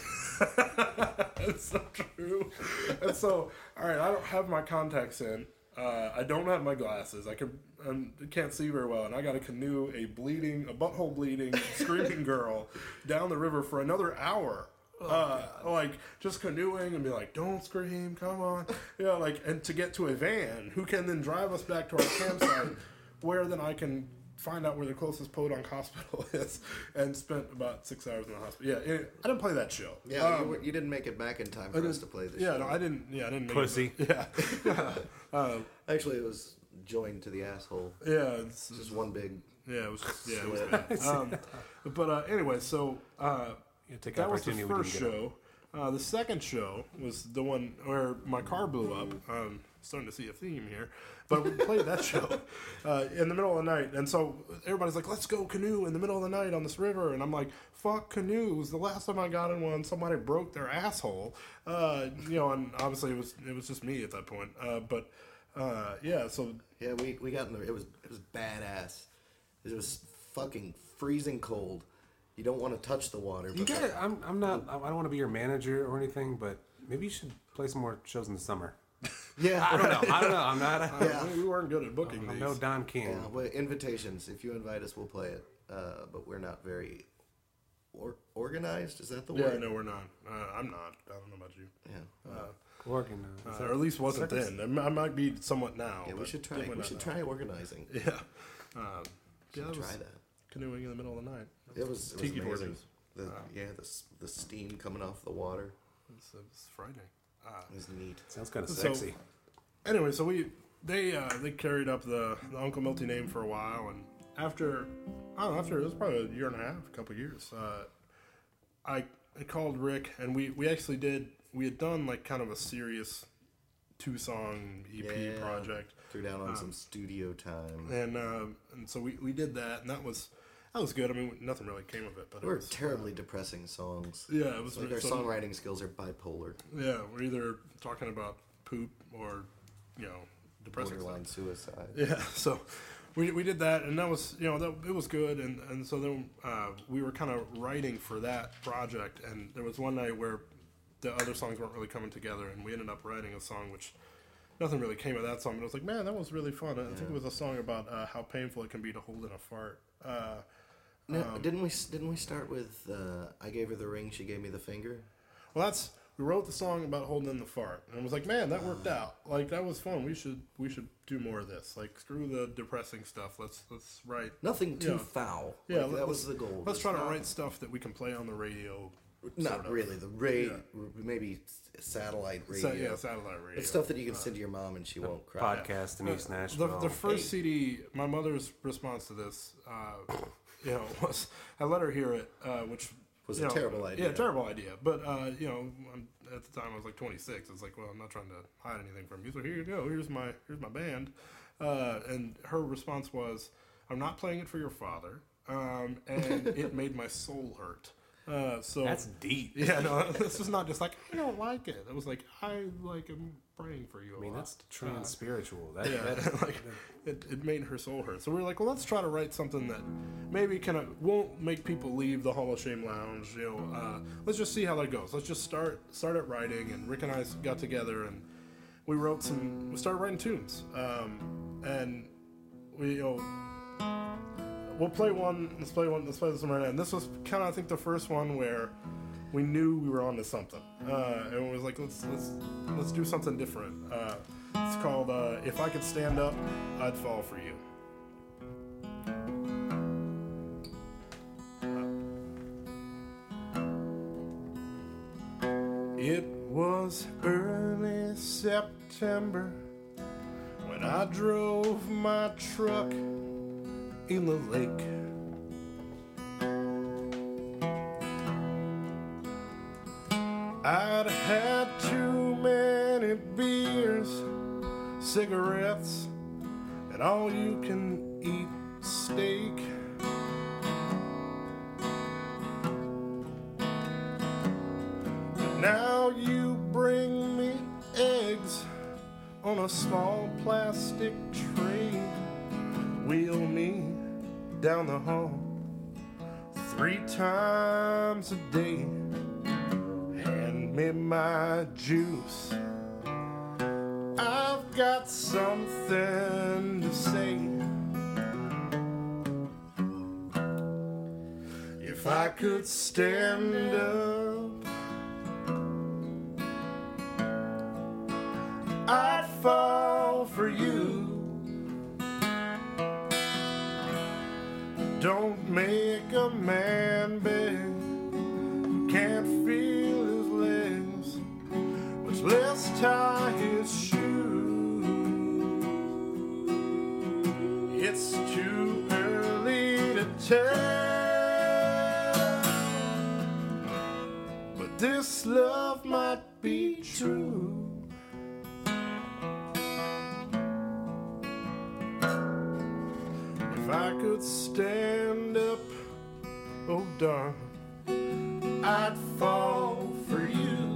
It's so true. And so, all right, I don't have my contacts in. Uh, I don't have my glasses. I can um, can't see very well, and I got to canoe a bleeding, a butthole bleeding, screaming girl down the river for another hour. uh, like just canoeing and be like, "Don't scream, come on," yeah, like, and to get to a van who can then drive us back to our campsite, where then I can find out where the closest podunk hospital is, and spent about six hours in the hospital. Yeah, it, I didn't play that show. Yeah, Um, you, were, you didn't make it back in time I for us didn't- to play the yeah, show. no, I didn't. Yeah, I didn't. Make Pussy. It, yeah, yeah, uh, Actually, it was joined to the asshole. yeah. It's, Just one big. yeah, it was just yeah, it was Slit. bad. Um, but uh, anyway, so uh, You take that was the opportunity we first didn't get show. Uh, the second show was the one where my car blew up. Um, starting to see a theme here, but we played that show uh, in the middle of the night, and so everybody's like, "Let's go canoe in the middle of the night on this river," and I'm like, "Fuck canoes!" The last time I got in one, somebody broke their asshole. Uh, you know, and obviously it was it was just me at that point. Uh, but uh, yeah, so Yeah, we, we got in the. It was it was badass. It was fucking freezing cold. You don't want to touch the water. You but gotta, I'm, I'm not, I don't want to be your manager or anything, but maybe you should play some more shows in the summer. Yeah. I don't know. I don't know. I'm not. A, Yeah. we, we weren't good at booking I'm these. no Don King. Yeah, well, invitations. If you invite us, we'll play it. Uh, but we're not very or- organized. Is that the Yeah, word? no, we're not. Uh, I'm not. I don't know about you. Yeah. Uh, Organized. uh, or at least wasn't Circus? then. I m- I might be somewhat now. Yeah, we but should try. definitely We not should now. try organizing. Yeah. Um, yeah, Should that try was that. canoeing in the middle of the night. It was, it was Tiki amazing. torches. The, Wow. Yeah, the s- the steam coming off the water It was, it was frightening. Uh, it was neat. Sounds kind of So- sexy. anyway, so we they uh, they carried up the, the Uncle Milty name for a while, and after I don't know, after it was probably a year and a half, a couple years, uh, I, I called Rick, and we, we actually did we had done like kind of a serious two song E P Yeah. project, Threw down on some studio time. and um, and so we, we did that, and that was that was good. I mean, nothing really came of it, but it We're was, terribly depressing songs. yeah, it was Like our so- songwriting skills are bipolar, Yeah, we're either talking about poop or you know depressing stuff. borderline suicide. Yeah, so we, we did that, and that was you know that it was good, and, and so then uh, we were kind of writing for that project, and there was one night where the other songs weren't really coming together, and we ended up writing a song which nothing really came of that song, but I was like, man, that was really fun. I think it was a song about uh, how painful it can be to hold in a fart. Uh, No, didn't we? Didn't we start with uh, "I gave her the ring, she gave me the finger"? well, that's we wrote the song about holding in the fart, and I was like, man, that worked out. Like that was fun. We should we should do more of this. Like screw the depressing stuff. Let's let's write. Nothing too Yeah. foul. Yeah, Like, that let's- was the goal. Let's was try to not- write stuff that we can play on the radio. Not sort of. really. The ray, Yeah. maybe s- satellite radio. Sa- yeah, satellite radio. It's stuff that you can send to your mom and she won't cry. Podcast in East The, Nashville. the first C D, my mother's response to this, uh, you know, was I let her hear it, uh, which Was you a know, terrible idea. Yeah, terrible idea. But uh, you know, I'm, at the time I was like twenty-six. I was like, well, I'm not trying to hide anything from you. So here you go. Here's my here's my band. Uh, and her response was, I'm not playing it for your father, um, and it made my soul hurt. Uh, so That's deep. yeah, no, this was not just like I don't like it. It was like I like am praying for you. I mean, a lot. that's trans spiritual. That, Yeah, that, like it, it made her soul hurt. So we were like, well, let's try to write something that maybe kind of won't make people leave the Hall of Shame Lounge. You know, uh, let's just see how that goes. Let's just start start at writing. And Rick and I got together and we wrote some. We started writing tunes, um, and we you know. We'll play one. Let's play one. Let's play this one right now. And this was kind of, I think, the first one where we knew we were onto something, uh, and it was like, let's let's let's do something different. Uh, it's called uh, "If I Could Stand Up, I'd Fall for You." It was early September when I drove my truck in the lake. I'd had too many beers, cigarettes, and all you can eat steak. But now you bring me eggs on a small plastic tray. Wheel me down the hall three times a day. Hand me my juice. I've got something to say. If I could stand up, I'd fall for you. Don't make a man beg who can't feel his legs, much less tie his shoes. It's too early to tell, but this love might be true. If I could stand up, oh darling, I'd fall for you.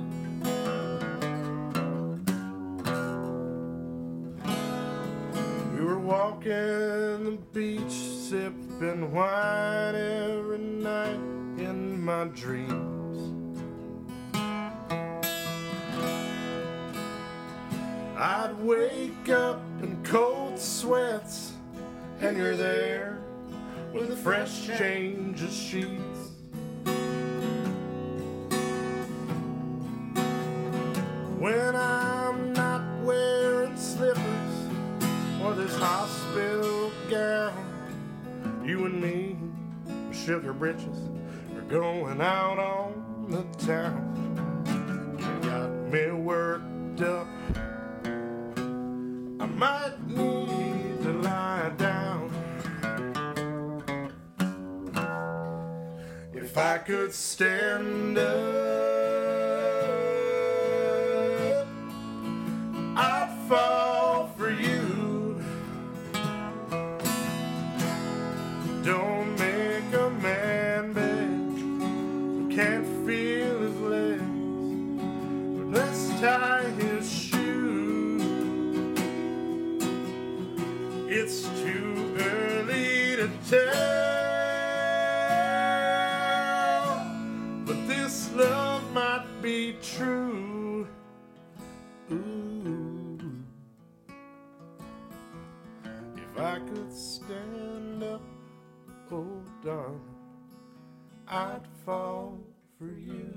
We were walking the beach, sipping wine every night in my dreams. I'd wake up in cold sweats, and you're there with a fresh change of sheets. When I'm not wearing slippers or this hospital gown, you and me, sugar britches, are going out on the town. You got me worked up. I might need to lie down. If I could stand up, I'd fall for you. Don't make a man beg who can't feel his legs, but let's tie his shoes. It's too early to tell, but this love might be true. Ooh. If I could stand up, oh darling, I'd fall for you.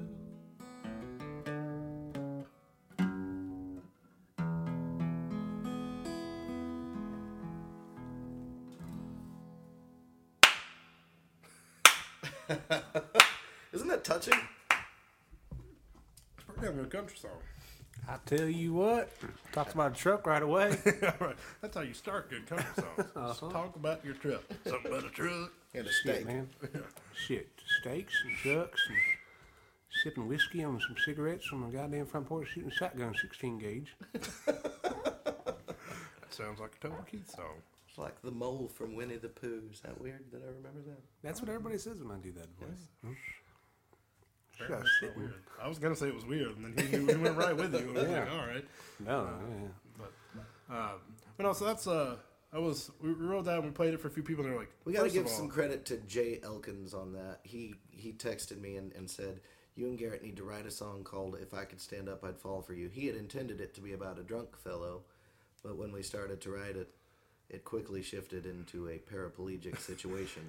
Isn't that touching? It's pretty damn good country song. I tell you what, talks about a truck right away. Right. That's how you start good country songs. Just talk about your truck. Something about a truck. And a Shit, steak. man. Shit, steaks and trucks and sipping whiskey on some cigarettes from a goddamn front porch shooting shotgun sixteen gauge. That sounds like a Toby Keith song. It's like the mole from Winnie the Pooh. Is that weird? Did I remember that? That's what everybody says when I do that voice. Hmm? Apparently it's so weird. I was gonna say it was weird, and then he, knew, he went right with you. And I was Yeah. like, all right. No, no, yeah. But, um, but no, so that's uh, I was we wrote that and we played it for a few people, and they're like, We got to first give of all, some credit to Jay Elkins on that. He he texted me and, and said, you and Garrett need to write a song called If I Could Stand Up, I'd Fall For You. He had intended it to be about a drunk fellow, but when we started to write it, it quickly shifted into a paraplegic situation.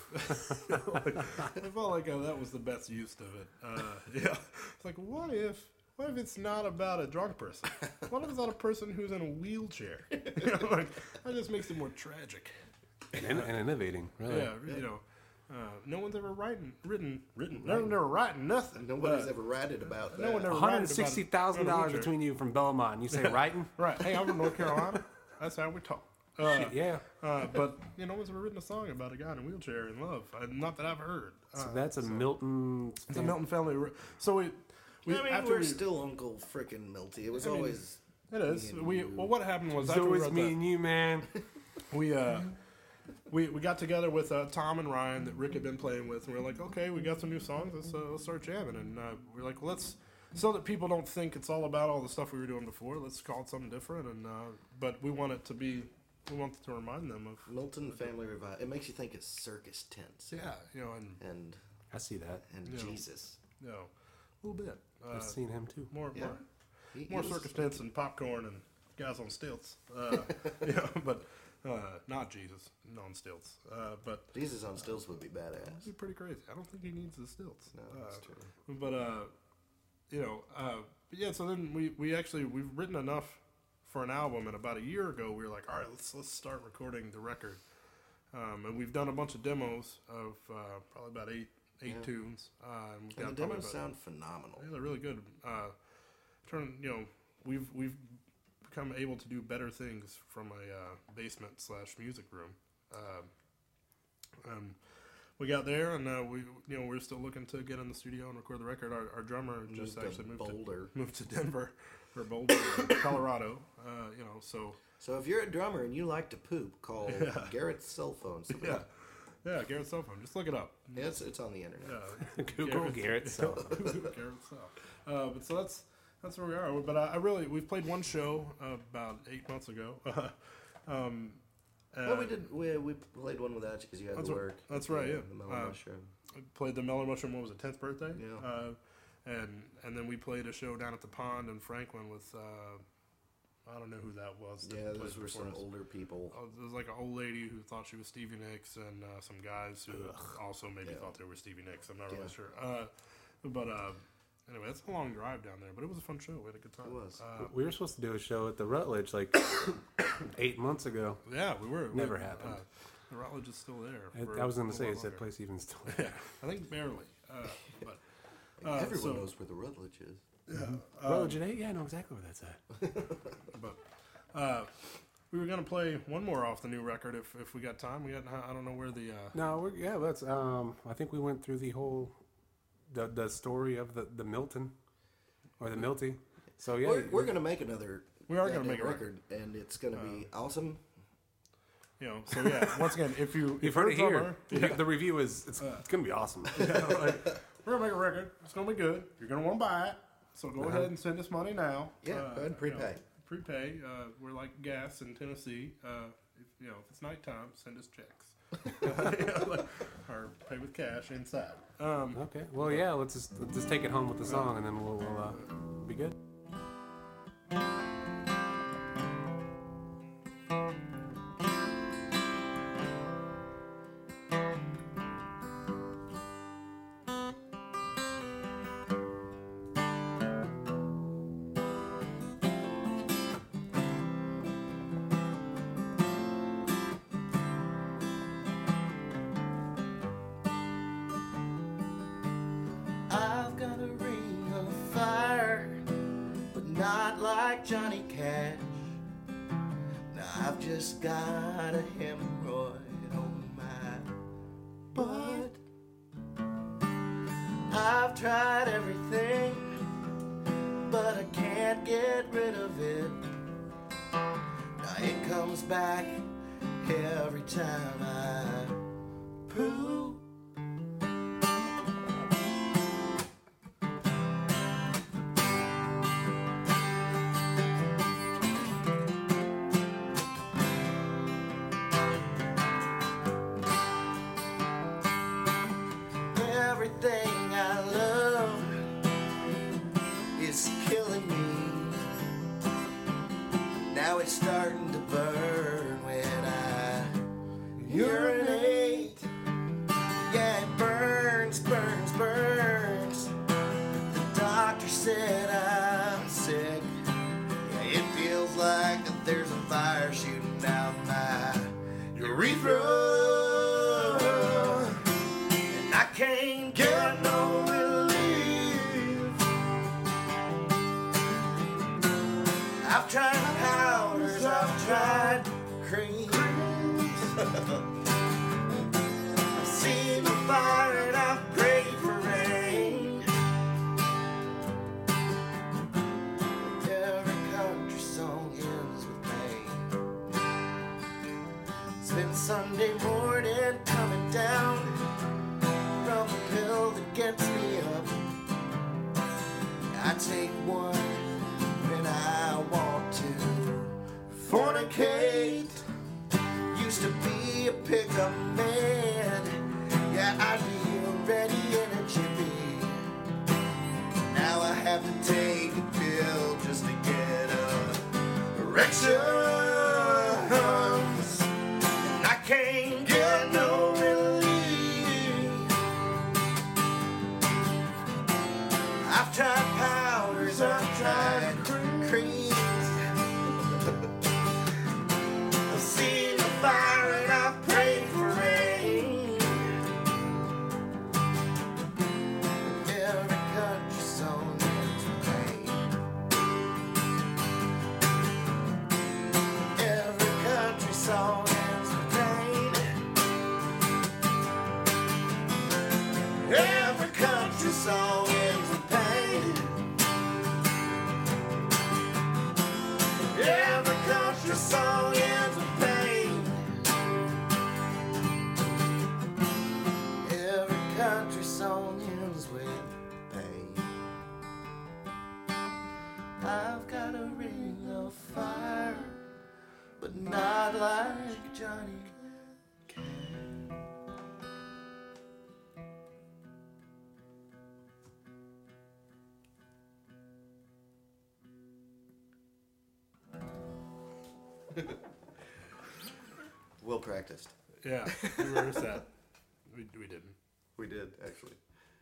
I felt like uh, that was the best use of it. Uh, yeah, it's like what if what if it's not about a drunk person? What if it's not a person who's in a wheelchair? You know, like that just makes it more tragic. And, and innovating, really. Yeah, you know, uh, no one's ever writing, written, written. No one's ever writing nothing. Nobody's Uh, ever ratted about no that. one ever one writing hundred sixty about thousand a dollars wheelchair. between you from Belmont. You say writing? Right. Hey, I'm from North Carolina. That's how we talk. Uh, Shit, yeah. uh, but you know, no one's ever written a song about a guy in a wheelchair in love. Uh, not that I've heard. Uh, So that's a Milton. it's a Milton family. Re- so we, we I mean, after we're we, still Uncle Frickin' Milty. It was I mean, always... it is. me and We you. well, what happened was It's after we always wrote me that, and you, man. we uh, we we got together with uh, Tom and Ryan that Rick had been playing with, and we were like, okay, we got some new songs. Let's uh, let's start jamming, and uh, we we're like, well, let's. So that people don't think it's all about all the stuff we were doing before, let's call it something different. And uh, but we want it to be, we want to remind them of Milton Family Revival. It makes you think it's circus tents. yeah, you know, and And, I see that. and Yeah. Jesus. you know, a little bit uh, I've seen him too. more Yeah. more He, more he was- circus tents and popcorn and guys on stilts. Uh, you know, but uh, not Jesus, not on stilts. Uh, but Jesus on stilts would be it'd badass. be pretty crazy. I don't think he needs the stilts. No, that's Uh, true. But uh, you know, uh, but yeah. So then we, we actually we've written enough for an album, and about a year ago we were like, all right, let's let's start recording the record. Um, and we've done a bunch of demos of uh, probably about eight eight Yeah. tunes. Uh, and we've got And the probably demos about- sound phenomenal. yeah, they're really good. Uh, turn, you know, we've we've become able to do better things from a uh, basement slash music room. Uh, um, we got there, and uh, we, you know, we're still looking to get in the studio and record the record. Our, our drummer just Moved to actually moved Boulder. to moved to Denver or Boulder, Colorado. Uh, you know, so So if you're a drummer and you like to poop, call Garrett's cell phone. Somebody- yeah, yeah, Garrett's cell phone. Just look it up. Yeah, it's, it's on the internet. Yeah, Google Garrett. So Garrett's cell. Uh, but so that's that's where we are. But I, I really we've played one show uh, about eight months ago. um, Well, we uh, did. We, we played one without you because you had That's to what- work. that's at right, the, yeah. The Mellow Uh, Mushroom. played the Mellow Mushroom. What was it? tenth birthday. Yeah. Uh, and and then we played a show down at the pond in Franklin with uh, I don't know who that was. that Yeah, played those were before some us. older people. Uh, there was like an old lady who thought she was Stevie Nicks, and uh, some guys who also maybe Yeah. thought they were Stevie Nicks. I'm not Yeah. really sure. Uh, but uh, anyway, it's a long drive down there, but it was a fun show. We had a good time. It was. Uh, We were supposed to do a show at the Rutledge like eight months ago. yeah, we were. Never we, happened. Uh, the Rutledge is still there. I, for I was going a to say, little is that longer. place even still Yeah, there? I think barely. Uh, but uh, Everyone so- knows where the Rutledge is. Rutledge at eight? Yeah, I know exactly where that's at. But uh, we were gonna play one more off the new record if, if we got time. We got I don't know where the uh, No, we're, yeah, that's. Um, I think we went through the whole, the the story of the, the Milton, or the Milty. So yeah, We're, we're gonna make another. We are gonna goddamn make a record, and it's gonna be awesome. you know. So yeah, once again, if you if you've heard you're it a here. drummer, The- The review is it's, it's gonna be awesome. like, we're gonna make a record. It's gonna be good. You're gonna want to buy it. So go ahead and send us money now. Yeah, Uh, go ahead and you know, prepay. prepay. Uh, we're like gas in Tennessee. Uh, if, you know, if it's nighttime, send us checks. You know, like, or pay with cash inside. Um, Okay, well yeah, let's just let's just take it home with the song, and then we'll, we'll uh, be good. I've got a ring of fire, but not like Johnny Cash. Now I've just got a hemorrhoid on my butt. I've tried everything, but I can't get rid of it. Now it comes back every time I poo. Everything I love is killing me. Now it's starting to burn when I urinate. Yeah, it burns, burns, burns. The doctor said I'm sick. Yeah, it feels like that there's a fire shooting down my urethra. I can't get no relief. I've tried powders, I've tried creams. I've seen the fire and I've prayed for rain. Every country song ends with pain. It's been Sunday morning coming down from a pill that gets me up. I take one when I want to fornicate. Used to be a pickup man. Yeah, I'd be ready in a jiffy. Now I have to take a pill just to get a erection. And I can't get no relief. I've tried powders, I've tried creams. I've seen the fire and I've prayed for rain. Every country song ends with pain. Every country song ends with pain. Every country song ends with pain. Every country song ends with pain. Every country song ends with pain. I've got a ring of fire, but not like Johnny Cash. Well practiced. Yeah, we rehearsed that. We, we didn't. We did, actually.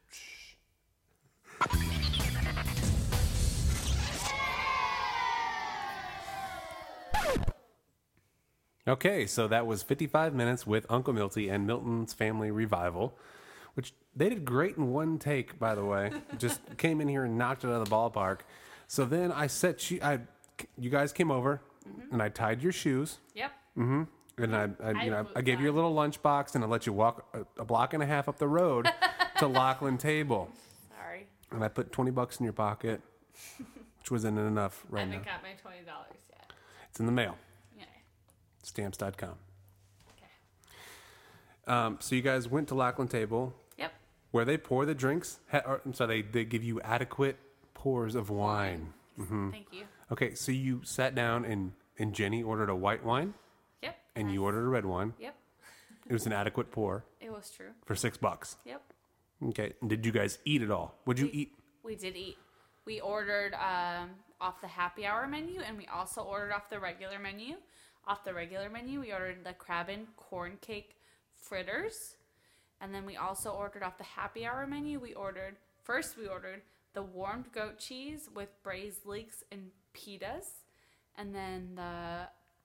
Okay, so that was fifty-five minutes with Uncle Milty and Milton's Family Revival, which they did great in one take, by the way. Just came in here and knocked it out of the ballpark. So then I set you, I, you guys came over, Mm-hmm. and I tied your shoes, Yep. and I, I, I you know, was I gave you a fine. little lunchbox, and I let you walk a, a block and a half up the road to Lachlan Table, Sorry. and I put twenty bucks in your pocket, which wasn't enough I right now. haven't got my twenty dollars yet. It's in the mail, Yeah. stamps dot com. Okay. Um, so you guys went to Lachlan Table, Yep. where they pour the drinks. Ha- or, I'm sorry, they, they give you adequate pours of wine. Thank you. Okay, so you sat down and, and Jenny ordered a white wine, Yep. and you Nice. ordered a red wine. Yep. It was an adequate pour It was true. for six bucks. Yep. Okay, and did you guys eat it all? What'd you We- eat? We did eat. We ordered um, off the happy hour menu, and we also ordered off the regular menu. Off the regular menu, we ordered the crab and corn cake fritters, and then we also ordered off the happy hour menu. We ordered first. We ordered the warmed goat cheese with braised leeks and pitas, and then the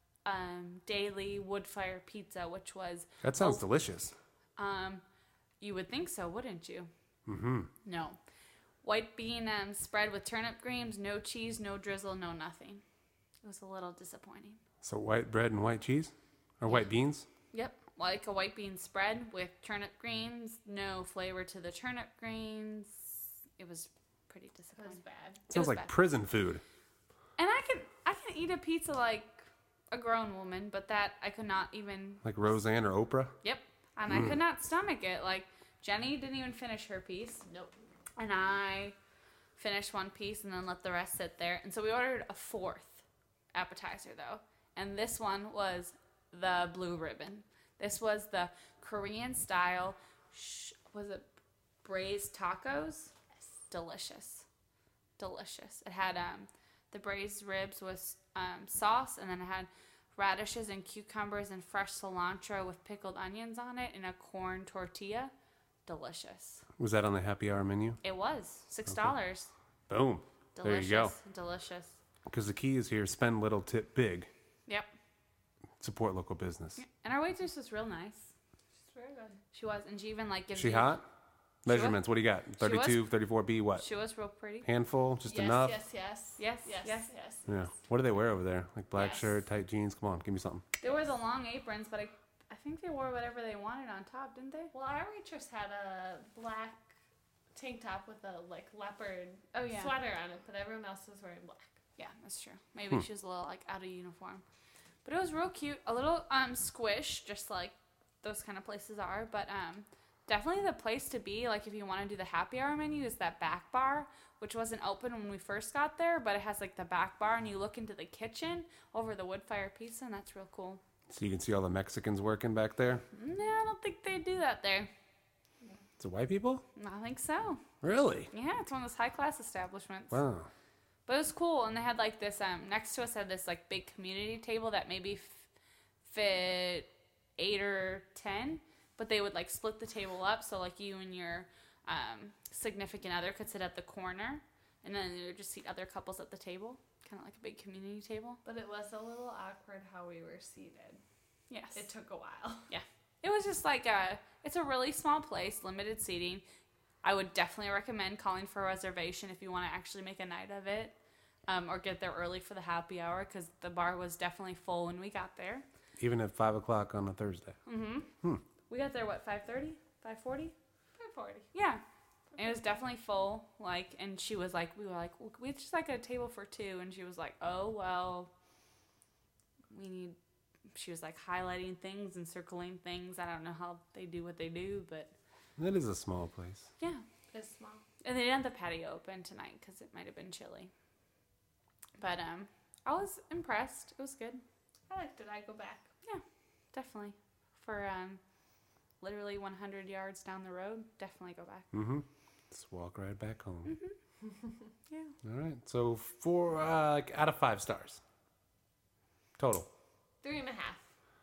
um, daily wood fire pizza, which was That sounds delicious. um, you would think so, wouldn't you? Mm-hmm. No. White bean um, spread with turnip greens, no cheese, no drizzle, no nothing. It was a little disappointing. So white bread and white cheese? Or white beans? Yep, like a white bean spread with turnip greens, no flavor to the turnip greens. It was pretty disappointing. It was bad. It Sounds was like bad. prison food. And I could I can eat a pizza like a grown woman, but that I could not even. Like Roseanne or Oprah? Yep, and I could not stomach it. Like Jenny didn't even finish her piece. Nope. And I finished one piece and then let the rest sit there. And so we ordered a fourth appetizer though. And this one was the blue ribbon. This was the Korean style, sh- was it braised tacos? Delicious. Delicious. It had um, the braised ribs with um, sauce, and then it had radishes and cucumbers and fresh cilantro with pickled onions on it and a corn tortilla. Delicious. Was that on the happy hour menu? It was six dollars. Boom. Delicious. There you go. Delicious. Because the key is here, spend little, tip big. Yep. Support local business. And our waitress was real nice. It's very good. She was, and she even like gives She you- hot? She was. Measurements, what do you got? thirty-two, thirty-four B, what? She was real pretty. Handful? Just yes, enough? Yes, yes, Yes, yes, yes. yes. Yeah. What do they wear over there? Like black Yes. shirt, tight jeans? Come on, give me something. They wore the long aprons, but I, I think they wore whatever they wanted on top, didn't they? Well, our waitress had a black tank top with a like leopard Oh, yeah. sweater on it, but everyone else was wearing black. Yeah, that's true. Maybe she was a little like out of uniform, but it was real cute. A little um squish, just like those kind of places are. But um, definitely the place to be. Like if you want to do the happy hour menu, is that back bar, which wasn't open when we first got there, but it has like the back bar, and you look into the kitchen over the wood fire pizza, and that's real cool. So you can see all the Mexicans working back there? No, I don't think they do that there. Is it white people? I think so. Really? Yeah, it's one of those high class establishments. Wow. But it was cool, and they had like this. Um, next to us had this like big community table that maybe f- fit eight or ten, but they would like split the table up so like you and your um, significant other could sit at the corner, and then they would just seat other couples at the table, kind of like a big community table. But it was a little awkward how we were seated. Yes, It took a while. yeah. It was just like a. It's a really small place, limited seating. I would definitely recommend calling for a reservation if you want to actually make a night of it, um, or get there early for the happy hour because the bar was definitely full when we got there. Even at five o'clock on a Thursday. We got there what five thirty, five forty? five forty. Yeah, it was definitely full. Like, and she was like, we were like, we just like a table for two, and she was like, oh well, we need. She was like highlighting things and circling things. I don't know how they do what they do, but That is a small place. yeah. It's small. And they didn't have the patio open tonight because it might have been chilly. But um, I was impressed. It was good. I liked it. I go back. Yeah, definitely. For um, literally one hundred yards down the road, definitely go back. Mm-hmm. Let's walk right back home. Yeah. All right. So four, uh, like out of five stars. Total. Three and a half.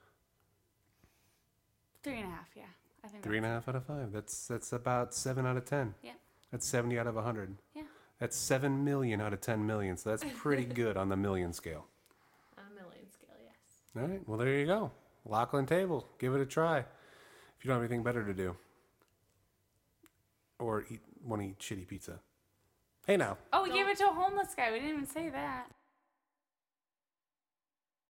Three and a half, yeah. I think Three and a that's- half out of five. That's that's about seven out of ten. Yeah. That's seventy out of a hundred. Yeah. That's seven million out of ten million. So that's pretty good on the million scale. On a million scale, yes. All right. Well, there you go. Lachlan Table. Give it a try. If you don't have anything better to do, or eat want to eat shitty pizza. Hey now. Oh, we gave it to a homeless guy. We didn't even say that.